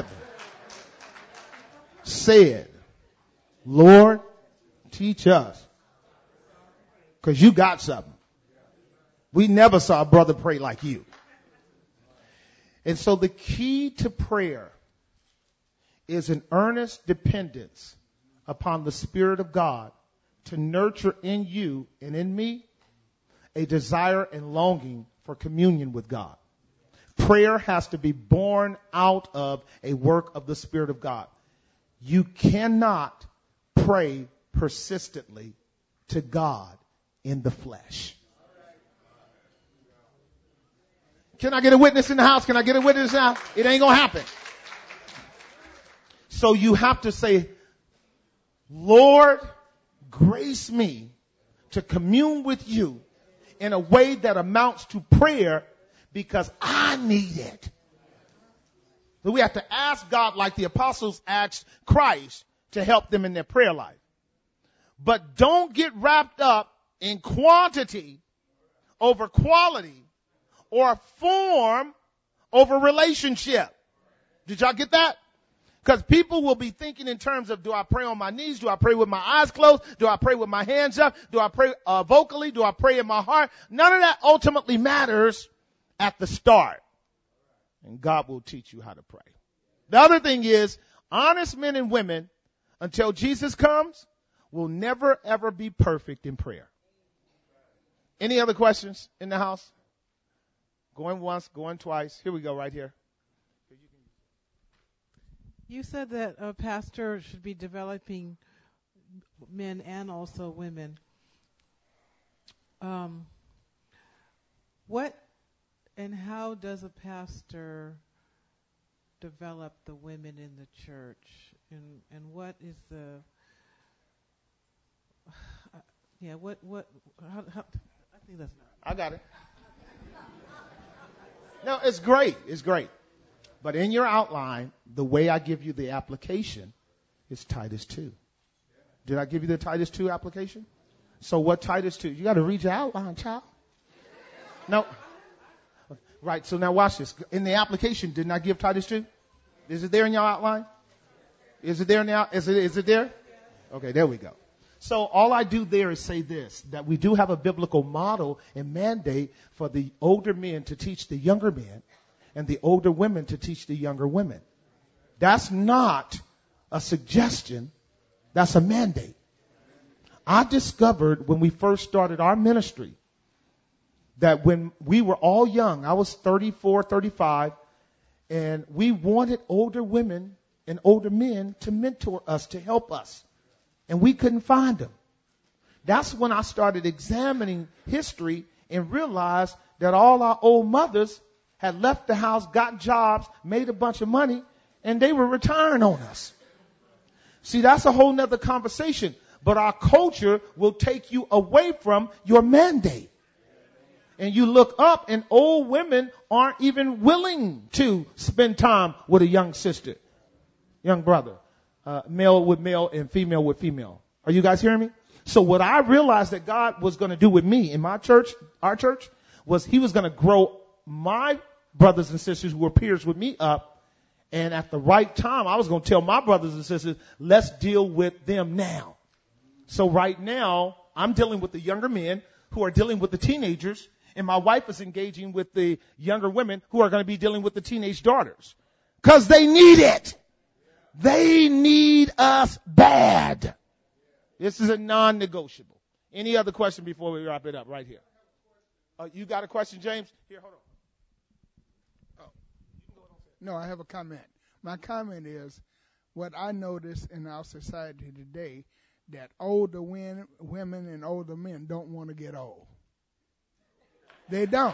said, Lord, teach us. Because you got something. We never saw a brother pray like you. And so the key to prayer is an earnest dependence upon the Spirit of God to nurture in you and in me a desire and longing for communion with God. Prayer has to be born out of a work of the Spirit of God. You cannot pray persistently to God in the flesh. Can I get a witness in the house? Can I get a witness now? It ain't going to happen. So you have to say, Lord, grace me to commune with you in a way that amounts to prayer because I need it. So we have to ask God like the apostles asked Christ to help them in their prayer life. But don't get wrapped up in quantity over quality or form over relationship. Did y'all get that? Because people will be thinking in terms of, do I pray on my knees? Do I pray with my eyes closed? Do I pray with my hands up? Do I pray vocally? Do I pray in my heart? None of that ultimately matters at the start. And God will teach you how to pray. The other thing is, honest men and women, until Jesus comes, will never ever be perfect in prayer. Any other questions in the house? Going once, going twice. Here we go right here. You said that a pastor should be developing men and also women. What and how does a pastor develop the women in the church? And what is the how I think that's not. I got it. No, it's great. It's great. But in your outline, the way I give you the application is Titus 2. Did I give you the Titus 2 application? So what Titus 2? You got to read your outline, child. No. Right. So now watch this. In the application, didn't I give Titus 2? Is it there in your outline? Is it there now? Is it there? Okay, there we go. So all I do there is say this, that we do have a biblical model and mandate for the older men to teach the younger men and the older women to teach the younger women. That's not a suggestion. That's a mandate. I discovered when we first started our ministry that when we were all young, I was 34, 35, and we wanted older women and older men to mentor us, to help us. And we couldn't find them. That's when I started examining history and realized that all our old mothers had left the house, got jobs, made a bunch of money, and they were retiring on us. See, that's a whole nother conversation. But our culture will take you away from your mandate. And you look up and old women aren't even willing to spend time with a young sister, young brother, male with male and female with female. Are you guys hearing me? So what I realized that God was going to do with me in my church, our church, was he was going to grow my brothers and sisters who were peers with me up. And at the right time, I was going to tell my brothers and sisters, let's deal with them now. So right now, I'm dealing with the younger men who are dealing with the teenagers. And my wife is engaging with the younger women who are going to be dealing with the teenage daughters. Because they need it. They need us bad. This is a non-negotiable. Any other question before we wrap it up right here? You got a question, James? Here, hold on. No, I have a comment. My comment is what I notice in our society today, that older women and older men don't want to get old. They don't.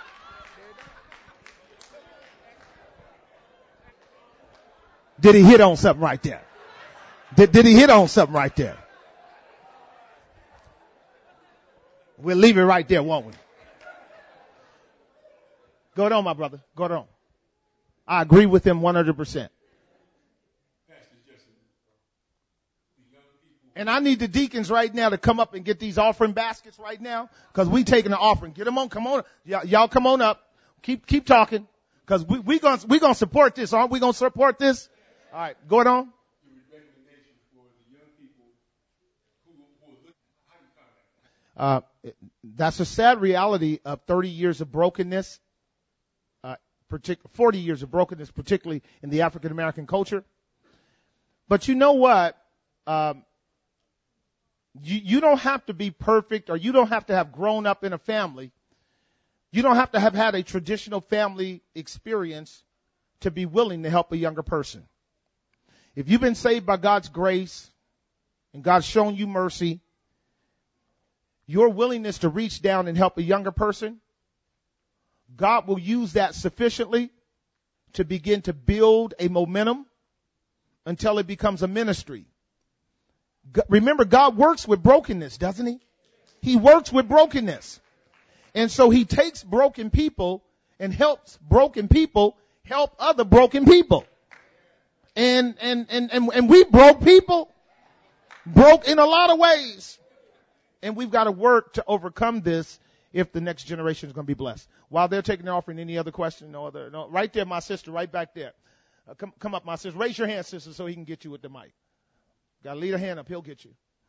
Did he hit on something right there? Did he hit on something right there? We'll leave it right there, won't we? Go on, my brother. Go on. I agree with him 100%. And I need the deacons right now to come up and get these offering baskets right now, because we taking an offering. Get them on. Come on. Y'all come on up. Keep talking, because we gonna support this. Aren't we gonna support this? All right. Go on. That's a sad reality of 30 years of brokenness, 40 years of brokenness, particularly in the African American culture. But you know what? You don't have to be perfect, or you don't have to have grown up in a family. You don't have to have had a traditional family experience to be willing to help a younger person. If you've been saved by God's grace and God's shown you mercy, your willingness to reach down and help a younger person, God will use that sufficiently to begin to build a momentum until it becomes a ministry. Remember, God works with brokenness, doesn't he? He works with brokenness. And so he takes broken people and helps broken people help other broken people. And we broke people, broke in a lot of ways. And we've got to work to overcome this if the next generation is going to be blessed. While they're taking their offering, any other question? No, right there, my sister, right back there. Come up, my sister. Raise your hand, sister, so he can get you with the mic. Got to lead a hand up. He'll get you.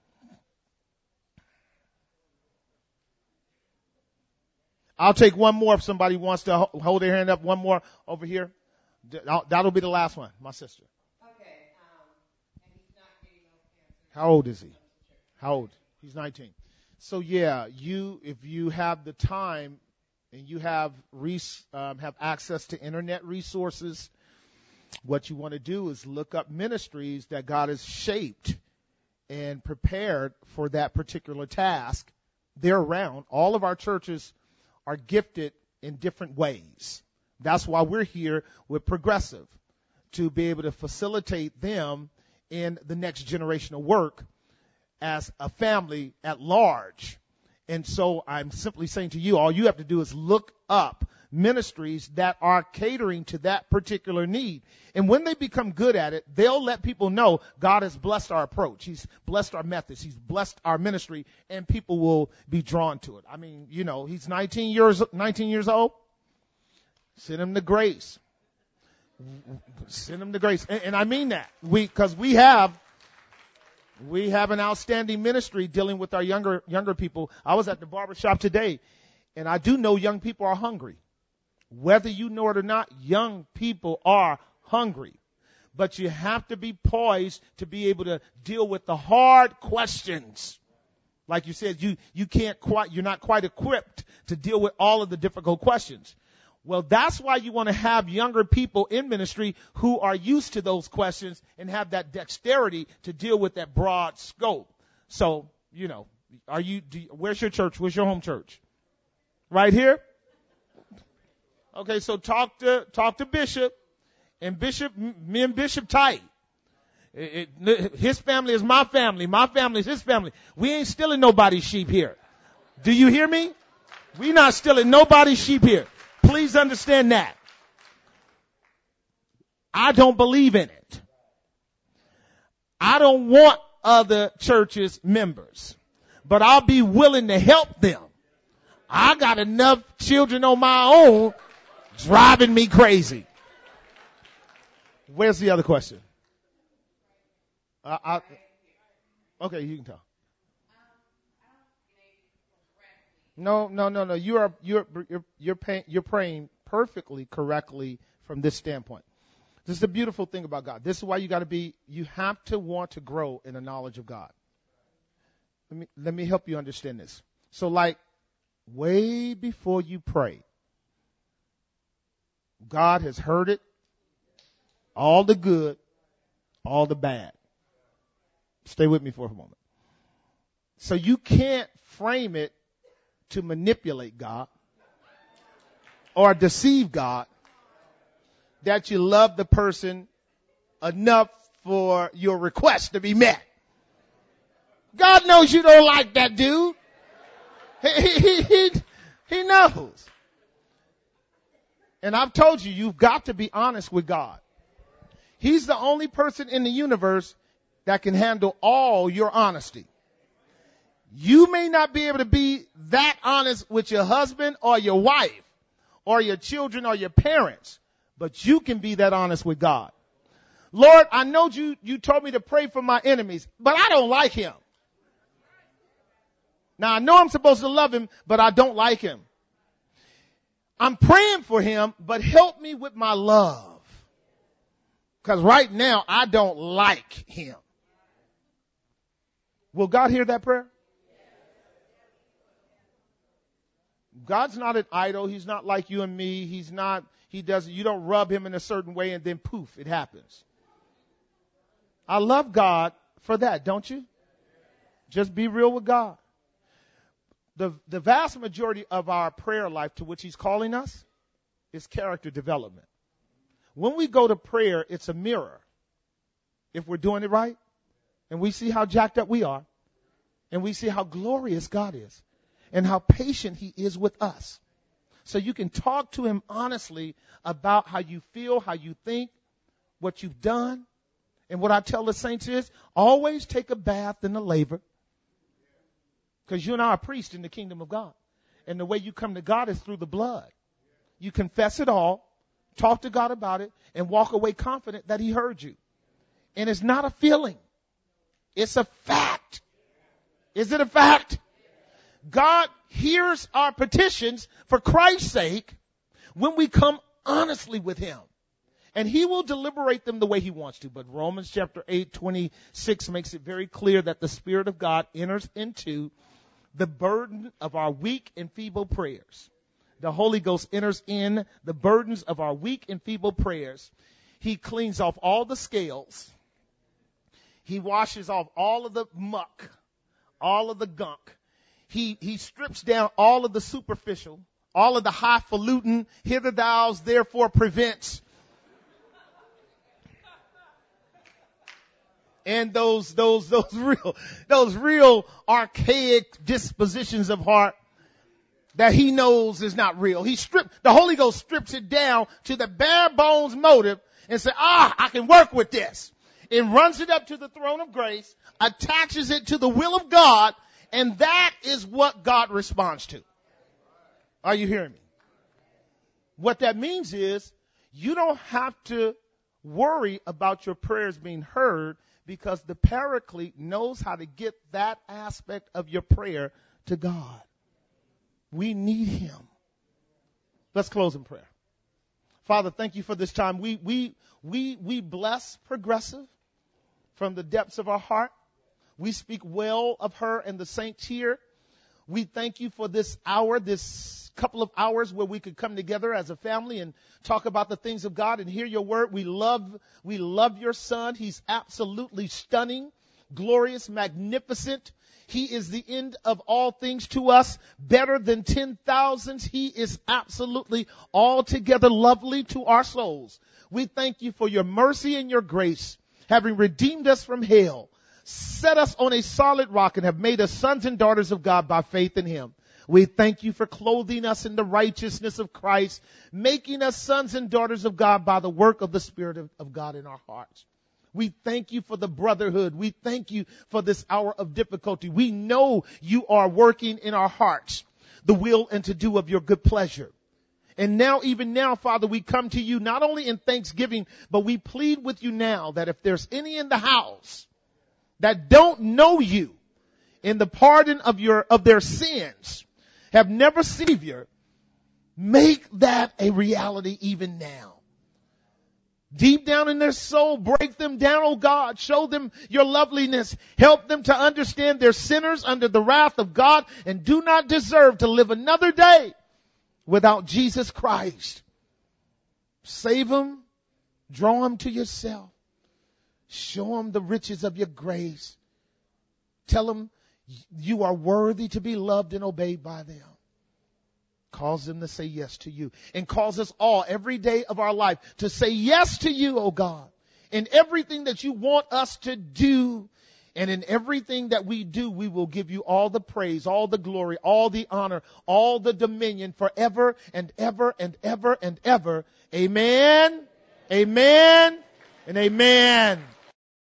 I'll take one more if somebody wants to hold their hand up. One more over here. That'll be the last one, my sister. Okay. And he's not getting no cancer. How old is he? How old? He's 19. So yeah, if you have the time and you have access to internet resources, what you want to do is look up ministries that God has shaped and prepared for that particular task. They're around. All of our churches are gifted in different ways. That's why we're here with Progressive, to be able to facilitate them in the next generation of work as a family at large. And so I'm simply saying to you, all you have to do is look up ministries that are catering to that particular need. And when they become good at it, they'll let people know God has blessed our approach. He's blessed our methods. He's blessed our ministry, and people will be drawn to it. I mean, he's 19 years old. Send him the grace. Send him the grace. And I mean that. Because we have an outstanding ministry dealing with our younger people. I was at the barbershop today, and I do know young people are hungry. Whether you know it or not, young people are hungry. But you have to be poised to be able to deal with the hard questions. Like you said, you're not quite equipped to deal with all of the difficult questions. Well, that's why you want to have younger people in ministry who are used to those questions and have that dexterity to deal with that broad scope. So, where's your church? Where's your home church? Right here? Okay, so talk to Bishop, and me and Bishop tight. His family is my family. My family is his family. We ain't stealing nobody's sheep here. Do you hear me? We not stealing nobody's sheep here. Please understand that. I don't believe in it. I don't want other churches' members, but I'll be willing to help them. I got enough children on my own driving me crazy. Where's the other question? Okay, you can tell. No. You're praying perfectly correctly from this standpoint. This is the beautiful thing about God. This is why you have to want to grow in the knowledge of God. Let me help you understand this. So way before you pray, God has heard it, all the good, all the bad. Stay with me for a moment. So you can't frame it to manipulate God or deceive God that you love the person enough for your request to be met. God knows you don't like that dude. He knows. And I've told you, you've got to be honest with God. He's the only person in the universe that can handle all your honesty. You may not be able to be that honest with your husband or your wife or your children or your parents, but you can be that honest with God. Lord, I know you told me to pray for my enemies, but I don't like him. Now I know I'm supposed to love him, but I don't like him. I'm praying for him, but help me with my love. Because right now I don't like him. Will God hear that prayer? God's not an idol. He's not like you and me. You don't rub him in a certain way and then poof, it happens. I love God for that, don't you? Just be real with God. The vast majority of our prayer life to which he's calling us is character development. When we go to prayer, it's a mirror. If we're doing it right, and we see how jacked up we are, and we see how glorious God is, and how patient he is with us. So you can talk to him honestly about how you feel, how you think, what you've done. And what I tell the saints is, always take a bath in the laver. Because you and I are priests in the kingdom of God. And the way you come to God is through the blood. You confess it all, talk to God about it, and walk away confident that he heard you. And it's not a feeling. It's a fact. Is it a fact? God hears our petitions for Christ's sake when we come honestly with him. And he will deliberate them the way he wants to. But Romans chapter 8:26 makes it very clear that the Spirit of God enters into the burden of our weak and feeble prayers. The Holy Ghost enters in the burdens of our weak and feeble prayers. He cleans off all the scales. He washes off all of the muck, all of the gunk. He strips down all of the superficial, all of the highfalutin, hither thous, therefore prevents. And those real archaic dispositions of heart that he knows is not real. The Holy Ghost strips it down to the bare bones motive and says, I can work with this. And runs it up to the throne of grace, attaches it to the will of God, and that is what God responds to. Are you hearing me? What that means is you don't have to worry about your prayers being heard, because the Paraclete knows how to get that aspect of your prayer to God. We need him. Let's close in prayer. Father, thank you for this time. We bless Progressive from the depths of our heart. We speak well of her and the saints here. We thank you for this hour, this couple of hours where we could come together as a family and talk about the things of God and hear your word. We love your son. He's absolutely stunning, glorious, magnificent. He is the end of all things to us, better than 10,000. He is absolutely altogether lovely to our souls. We thank you for your mercy and your grace, having redeemed us from hell, set us on a solid rock, and have made us sons and daughters of God by faith in him. We thank you for clothing us in the righteousness of Christ, making us sons and daughters of God by the work of the Spirit of God in our hearts. We thank you for the brotherhood. We thank you for this hour of difficulty. We know you are working in our hearts the will and to do of your good pleasure. And now, even now, Father, we come to you not only in thanksgiving, but we plead with you now that if there's any in the house that don't know you in the pardon of their sins, have never seen you, make that a reality even now. Deep down in their soul, break them down, oh God. Show them your loveliness. Help them to understand they're sinners under the wrath of God and do not deserve to live another day without Jesus Christ. Save them. Draw them to yourself. Show them the riches of your grace. Tell them you are worthy to be loved and obeyed by them. Cause them to say yes to you, and cause us all every day of our life to say yes to you, oh God, in everything that you want us to do And in everything that we do, we will give you all the praise, all the glory, all the honor, all the dominion forever and ever and ever and ever. Amen, amen, and amen.